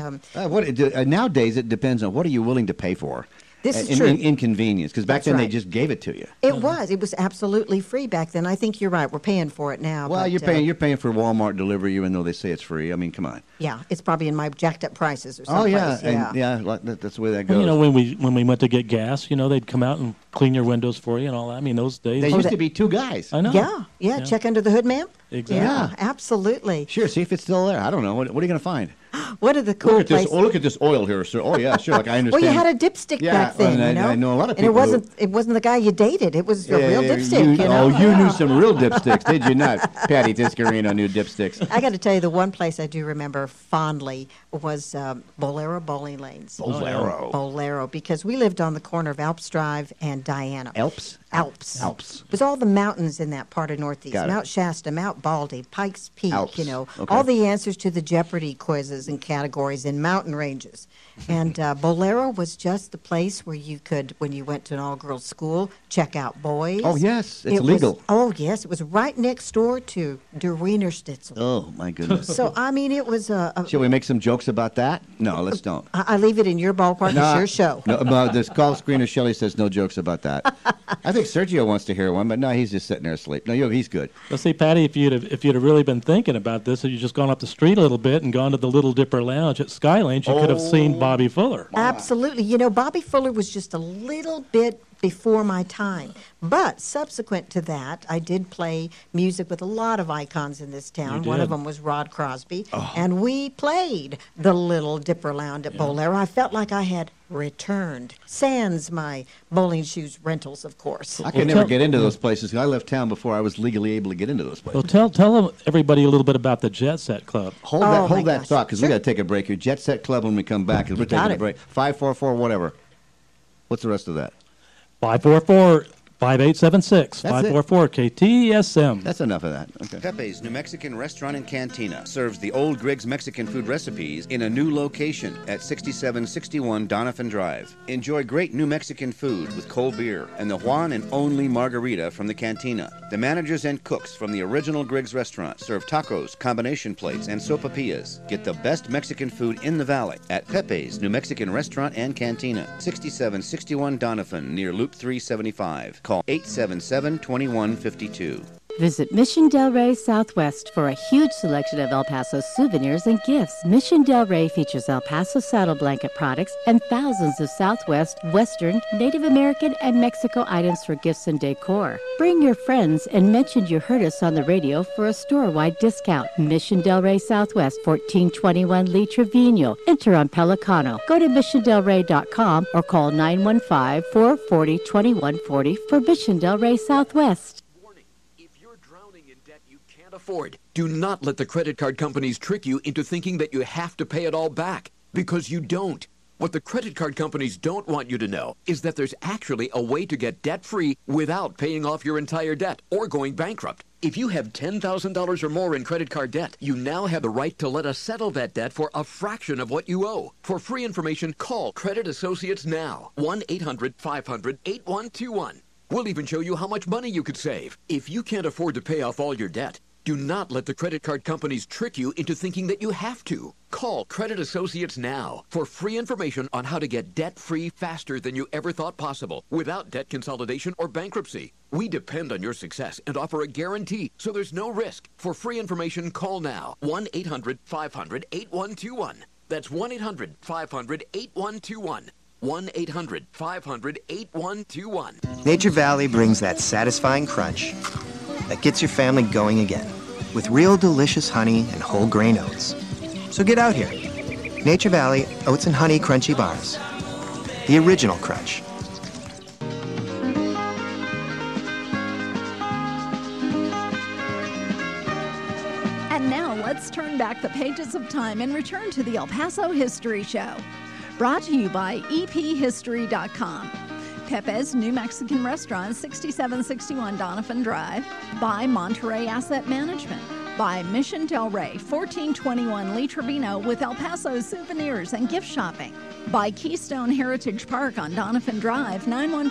S2: nowadays, it depends on what are you willing to pay for.
S4: This is true.
S2: Inconvenience, because back
S4: That's
S2: then they
S4: right.
S2: just gave it to you.
S4: It was absolutely free back then. I think you're right. We're paying for it now.
S2: Well,
S4: but,
S2: you're paying for Walmart delivery, even though they say it's free. I mean, come on.
S4: Yeah, it's probably in my jacked up prices or
S2: Oh
S4: something.
S2: that's the way that
S3: And,
S2: goes.
S3: when we went to get gas, they'd come out and clean your windows for you and all that. I mean, those days.
S2: There used to be two guys.
S3: I know.
S4: Yeah. Check under the hood, ma'am.
S3: Exactly.
S4: Yeah, absolutely.
S2: Sure, see if it's still there. I don't know. What are you going to find?
S4: What are the cool
S2: Look at this.
S4: places?
S2: Oh, look at this oil here, sir. Oh, yeah, sure. Like I understand.
S4: Well, you had a dipstick back then,
S2: and I know a lot of
S4: and
S2: people.
S4: it wasn't the guy you dated. It was a real dipstick.
S2: You knew some real dipsticks, did you not? Patty Tiscarino knew dipsticks.
S4: I got to tell you, the one place I do remember fondly was Bolero Bowling Lanes. Bolero, because we lived on the corner of Alps Drive and Diana.
S2: Alps.
S4: It was all the mountains in that part of Northeast.
S2: Got it.
S4: Mount Shasta, Mount Baldy, Pikes Peak,
S2: Alps. Okay.
S4: all the answers to the Jeopardy quizzes and categories in mountain ranges. And Bolero was just the place where you could, when you went to an all-girls school, check out boys.
S2: Oh, yes. It's legal.
S4: Yes. It was right next door to Der Wiener Stitzel.
S2: Oh, my goodness.
S4: So, I mean, it was
S2: Shall we make some jokes about that? No, let's don't.
S4: I leave it in your ballpark. It's your show.
S2: No, about this call screener, Shelley says no jokes about that. I think Sergio wants to hear one, but no, he's just sitting there asleep. No, he's good.
S3: Well, see, Patty, if you'd have really been thinking about this, if you'd just gone up the street a little bit and gone to the Little Dipper Lounge at Skylands, you could have seen Bobby Fuller.
S4: Absolutely. Bobby Fuller was just a little bit before my time. But subsequent to that, I did play music with a lot of icons in this town. One of them was Rod Crosby. And we played the Little Dipper Lounge at Bolero. I felt like I had returned. Sans my bowling shoes rentals, of course.
S2: I could never get into those places. I left town before I was legally able to get into those places.
S3: Well, tell everybody a little bit about the Jet Set Club.
S2: Hold that thought, because we got to take a break here. Jet Set Club when we come back, because we're taking a break. 544 whatever. What's the rest of that?
S3: 544-5876. 544-KTSM.
S2: That's enough of that. Okay.
S13: Pepe's New Mexican Restaurant and Cantina serves the old Griggs Mexican food recipes in a new location at 6761 Donovan Drive. Enjoy great New Mexican food with cold beer and the one and only margarita from the cantina. The managers and cooks from the original Griggs restaurant serve tacos, combination plates, and sopapillas. Get the best Mexican food in the valley at Pepe's New Mexican Restaurant and Cantina, 6761 Donovan, near Loop 375. Call 877-2152.
S5: Visit Mission Del Rey Southwest for a huge selection of El Paso souvenirs and gifts. Mission Del Rey features El Paso saddle blanket products and thousands of Southwest, Western, Native American, and Mexico items for gifts and decor. Bring your friends and mention you heard us on the radio for a store-wide discount. Mission Del Rey Southwest, 1421 Lee Trevino. Enter on Pelicano. Go to missiondelrey.com or call 915-440-2140 for Mission Del Rey Southwest.
S14: Afford. Do not let the credit card companies trick you into thinking that you have to pay it all back, because you don't. What the credit card companies don't want you to know is that there's actually a way to get debt-free without paying off your entire debt or going bankrupt. If you have $10,000 or more in credit card debt, you now have the right to let us settle that debt for a fraction of what you owe. For free information, call Credit Associates now. 1-800-500-8121. We'll even show you how much money you could save. If you can't afford to pay off all your debt, Do not let the credit card companies trick you into thinking that you have to. Call Credit Associates now for free information on how to get debt-free faster than you ever thought possible without debt consolidation or bankruptcy. We depend on your success and offer a guarantee, so there's no risk. For free information, call now. 1-800-500-8121. That's 1-800-500-8121. 1-800-500-8121.
S15: Nature Valley brings that satisfying crunch that gets your family going again with real delicious honey and whole grain oats. So get out here. Nature Valley Oats and Honey Crunchy Bars. The original crunch.
S1: And now let's turn back the pages of time and return to the El Paso History Show. Brought to you by ephistory.com. Pepe's New Mexican Restaurant, 6761 Donovan Drive. By Monterey Asset Management. By Mission Del Rey, 1421 Lee Trevino with El Paso souvenirs and gift shopping. By Keystone Heritage Park on Donovan Drive,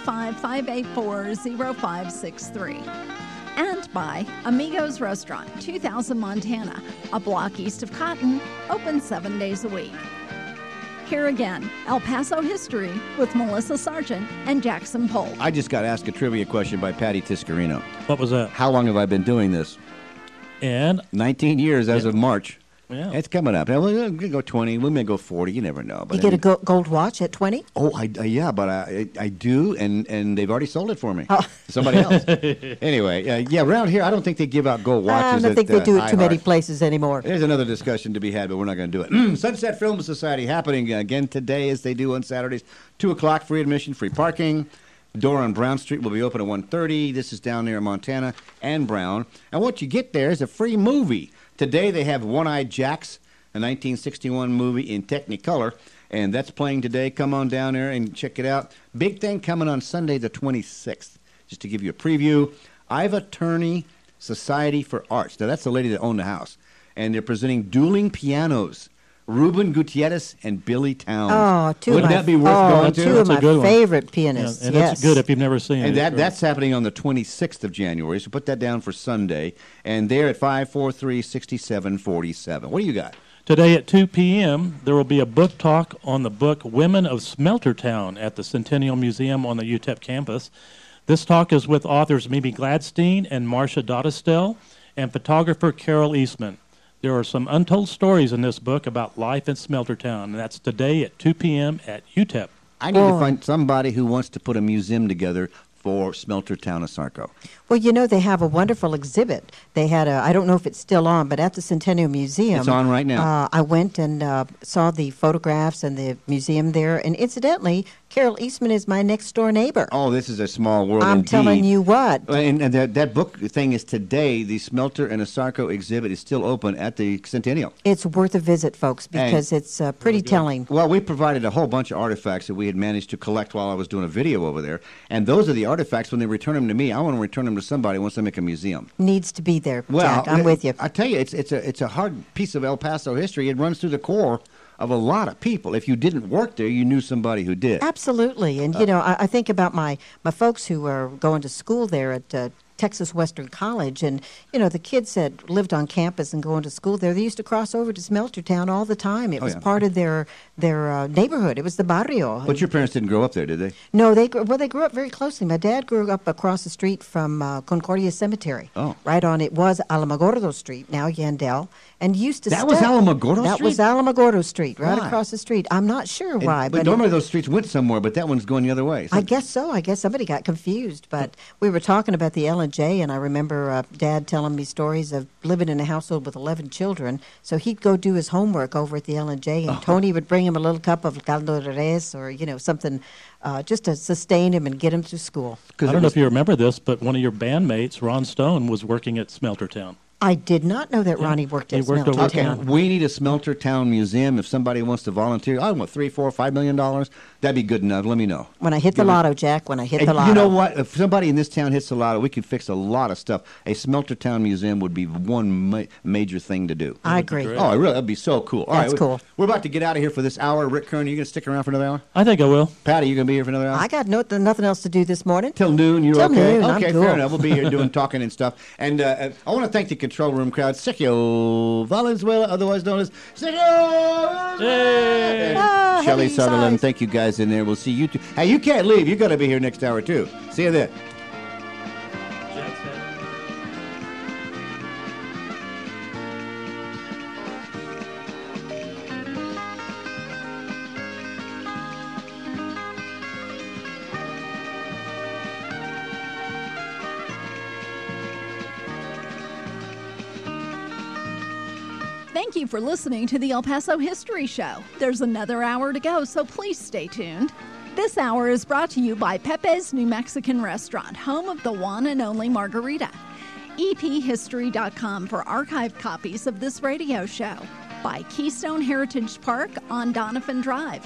S1: 915-584-0563. And by Amigos Restaurant, 2000 Montana, a block east of Cotton, open 7 days a week. Here again, El Paso History with Melissa Sargent and Jackson Polk.
S2: I just got asked a trivia question by Patty Tiscarino.
S3: What was that?
S2: How long have I been doing this?
S3: And
S2: 19 years as of March.
S3: Yeah.
S2: It's coming up. Now, we're going to go 20. We may go 40. You never know. But
S4: You get a gold watch at 20?
S2: Oh, yeah, but I do, and they've already sold it for me. Somebody else. Anyway, around here, I don't think they give out gold watches.
S4: I don't think they do it too many
S2: iHeart.
S4: places anymore.
S2: There's another discussion to be had, but we're not going to do it. Sunset Film Society happening again today, as they do on Saturdays. 2 o'clock, free admission, free parking. The door on Brown Street will be open at 1:30. This is down there in Montana and Brown. And what you get there is a free movie. Today they have One-Eyed Jacks, a 1961 movie in Technicolor, and that's playing today. Come on down there and check it out. Big thing coming on Sunday the 26th. Just to give you a preview, Iva Turney Society for Arts. Now, that's the lady that owned the house. And they're presenting dueling pianos. Ruben Gutierrez and Billy Towns.
S4: Oh,
S2: Wouldn't that be worth going to?
S4: two of my favorite pianists.
S3: Yeah, and
S4: yes.
S3: it's good if you've never seen
S2: And
S3: it.
S2: that's happening on the 26th of January, so put that down for Sunday. And they're at 543-6747. What do you got?
S3: Today at 2 p.m., there will be a book talk on the book Women of Smeltertown at the Centennial Museum on the UTEP campus. This talk is with authors Mimi Gladstein and Marcia Dottestell and photographer Carol Eastman. There are some untold stories in this book about life in Smeltertown, and that's today at 2 p.m. at UTEP.
S2: I need to find somebody who wants to put a museum together for Smeltertown of Sarco.
S4: Well, you know, they have a wonderful exhibit. They had I don't know if it's still on, but at the Centennial Museum.
S2: It's on right now.
S4: I went and saw the photographs and the museum there. And incidentally, Carol Eastman is my next door neighbor.
S2: Oh, this is a small world
S4: I'm
S2: indeed.
S4: telling you what.
S2: And that book thing is today. The Smelter and Asarco exhibit is still open at the Centennial.
S4: It's worth a visit, folks, because it's pretty telling.
S2: Well, we provided a whole bunch of artifacts that we had managed to collect while I was doing a video over there. And those are the artifacts. When they return them to me, I want to return them to somebody who wants to make a museum.
S4: Needs to be there,
S2: Well,
S4: Jack. I'm with you.
S2: I tell you, it's a hard piece of El Paso history. It runs through the core of a lot of people. If you didn't work there, you knew somebody who did.
S4: Absolutely. And, you know, I think about my folks who are going to school there at Texas Western College. And, you know, the kids that lived on campus and going to school there, they used to cross over to Smeltertown all the time. It was part of their neighborhood. It was the barrio.
S2: But your parents didn't grow up there, did they?
S4: No, they grew up very closely. My dad grew up across the street from Concordia Cemetery.
S2: Oh.
S4: Right on, it was Alamogordo Street, now Yandell. And used to
S2: That was Alamogordo Street?
S4: That was Alamogordo Street, right
S2: Why?
S4: across the street. I'm not sure why.
S2: But normally those streets went somewhere, but that one's going the other way. So
S4: I guess so. I guess somebody got confused. But we were talking about the L&J, and I remember Dad telling me stories of living in a household with 11 children. So he'd go do his homework over at the L&J, and Tony would bring him a little cup of caldo de res or, you know, something just to sustain him and get him through school.
S3: I don't know if you remember this, but one of your bandmates, Ron Stone, was working at Smeltertown.
S4: I did not know that Ronnie worked at Smeltertown.
S2: Okay, we need a Smeltertown museum. If somebody wants to volunteer, I want $3, $4, $5 million. That'd be good enough. Let me know.
S4: When I hit the lotto, Jack, when I hit the lotto.
S2: You know what? If somebody in this town hits the lotto, we can fix a lot of stuff. A Smeltertown museum would be one major thing to do.
S4: I agree.
S2: Oh, really? That'd be so cool. All
S4: That's
S2: right,
S4: cool.
S2: We're about to get out of here for this hour. Rick Kern, are you going to stick around for another hour?
S3: I think I will.
S2: Patty, you going to be here for another hour?
S4: I got nothing else to do this morning.
S2: Till noon, you're
S4: Till
S2: okay?
S4: noon,
S2: okay,
S4: I'm cool.
S2: fair enough. We'll be here doing talking and stuff. And I want to thank the control room crowd, Sergio Valenzuela, otherwise known as Sergio.
S3: Hey.
S2: And Shelley
S4: hey,
S2: Sutherland.
S4: size.
S2: Thank you guys in there. We'll see you too. Hey, you can't leave. You got to be here next hour too. See you then.
S1: Thank you for listening to the El Paso History Show. There's another hour to go, so please stay tuned. This hour is brought to you by Pepe's New Mexican Restaurant, home of the one and only margarita. EPHistory.com for archived copies of this radio show. By Keystone Heritage Park on Donovan Drive,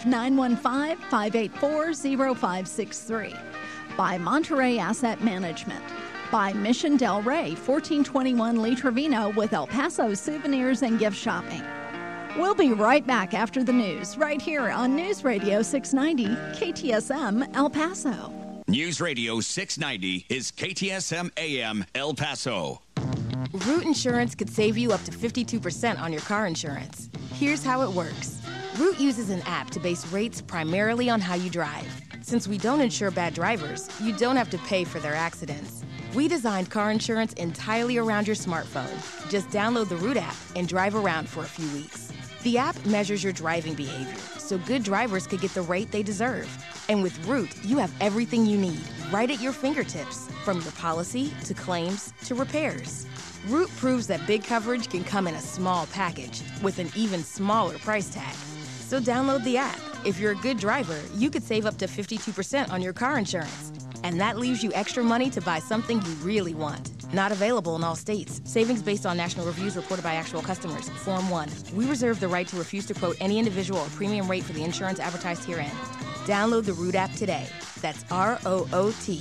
S1: 915-584-0563. By Monterey Asset Management. By Mission Del Rey, 1421 Lee Trevino with El Paso souvenirs and gift shopping. We'll be right back after the news, right here on News Radio 690 KTSM El Paso.
S16: News Radio 690 is KTSM AM El Paso.
S17: Root Insurance could save you up to 52% on your car insurance. Here's how it works. Root uses an app to base rates primarily on how you drive. Since we don't insure bad drivers, you don't have to pay for their accidents. We designed car insurance entirely around your smartphone. Just download the Root app and drive around for a few weeks. The app measures your driving behavior, so good drivers could get the rate they deserve. And with Root, you have everything you need right at your fingertips, from your policy to claims to repairs. Root proves that big coverage can come in a small package with an even smaller price tag. So download the app. If you're a good driver, you could save up to 52% on your car insurance. And that leaves you extra money to buy something you really want. Not available in all states. Savings based on national reviews reported by actual customers. Form 1. We reserve the right to refuse to quote any individual or premium rate for the insurance advertised herein. Download the Root app today. That's ROOT.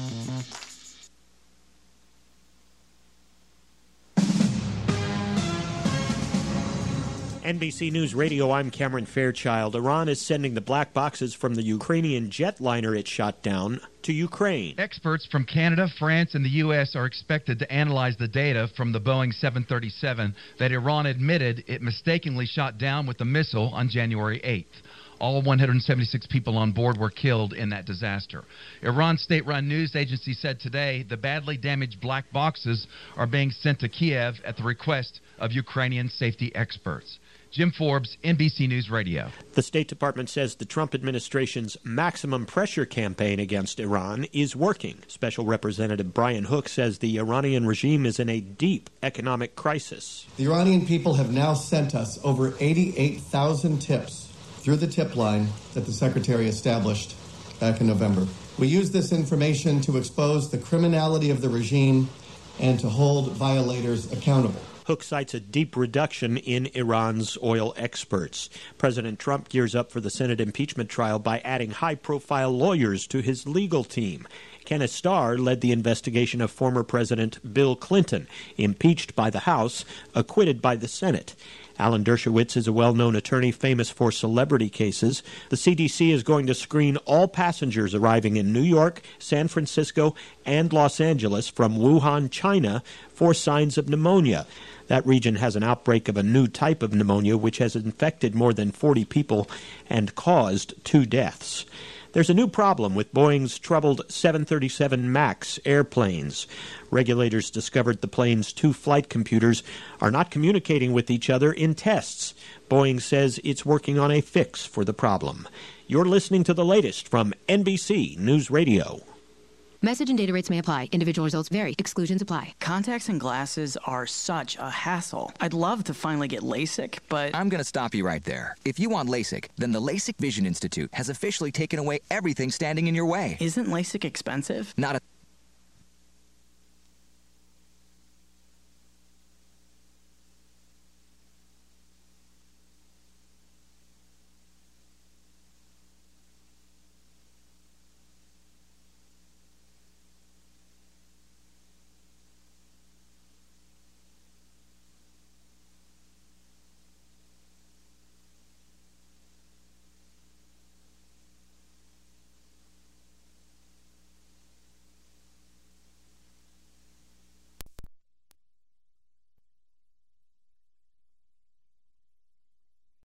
S18: NBC News Radio, I'm Cameron Fairchild. Iran is sending the black boxes from the Ukrainian jetliner it shot down to Ukraine.
S19: Experts from Canada, France, and the U.S. are expected to analyze the data from the Boeing 737 that Iran admitted it mistakenly shot down with a missile on January 8th. All 176 people on board were killed in that disaster. Iran's state-run news agency said today the badly damaged black boxes are being sent to Kiev at the request of Ukrainian safety experts. Jim Forbes, NBC News Radio.
S18: The State Department says the Trump administration's maximum pressure campaign against Iran is working. Special Representative Brian Hook says the Iranian regime is in a deep economic crisis.
S20: The Iranian people have now sent us over 88,000 tips through the tip line that the Secretary established back in November. We use this information to expose the criminality of the regime and to hold violators accountable.
S18: Hook cites a deep reduction in Iran's oil exports. President Trump gears up for the Senate impeachment trial by adding high-profile lawyers to his legal team. Kenneth Starr led the investigation of former President Bill Clinton, impeached by the House, acquitted by the Senate. Alan Dershowitz is a well-known attorney famous for celebrity cases. The CDC is going to screen all passengers arriving in New York, San Francisco, and Los Angeles from Wuhan, China, for signs of pneumonia. That region has an outbreak of a new type of pneumonia which has infected more than 40 people and caused 2 deaths. There's a new problem with Boeing's troubled 737 MAX airplanes. Regulators discovered the plane's 2 flight computers are not communicating with each other in tests. Boeing says it's working on a fix for the problem. You're listening to the latest from NBC News Radio.
S21: Message and data rates may apply. Individual results vary. Exclusions apply.
S22: Contacts and glasses are such a hassle. I'd love to finally get LASIK, but...
S10: I'm going to stop you right there. If you want LASIK, then the LASIK Vision Institute has officially taken away everything standing in your way.
S22: Isn't LASIK expensive?
S10: Not a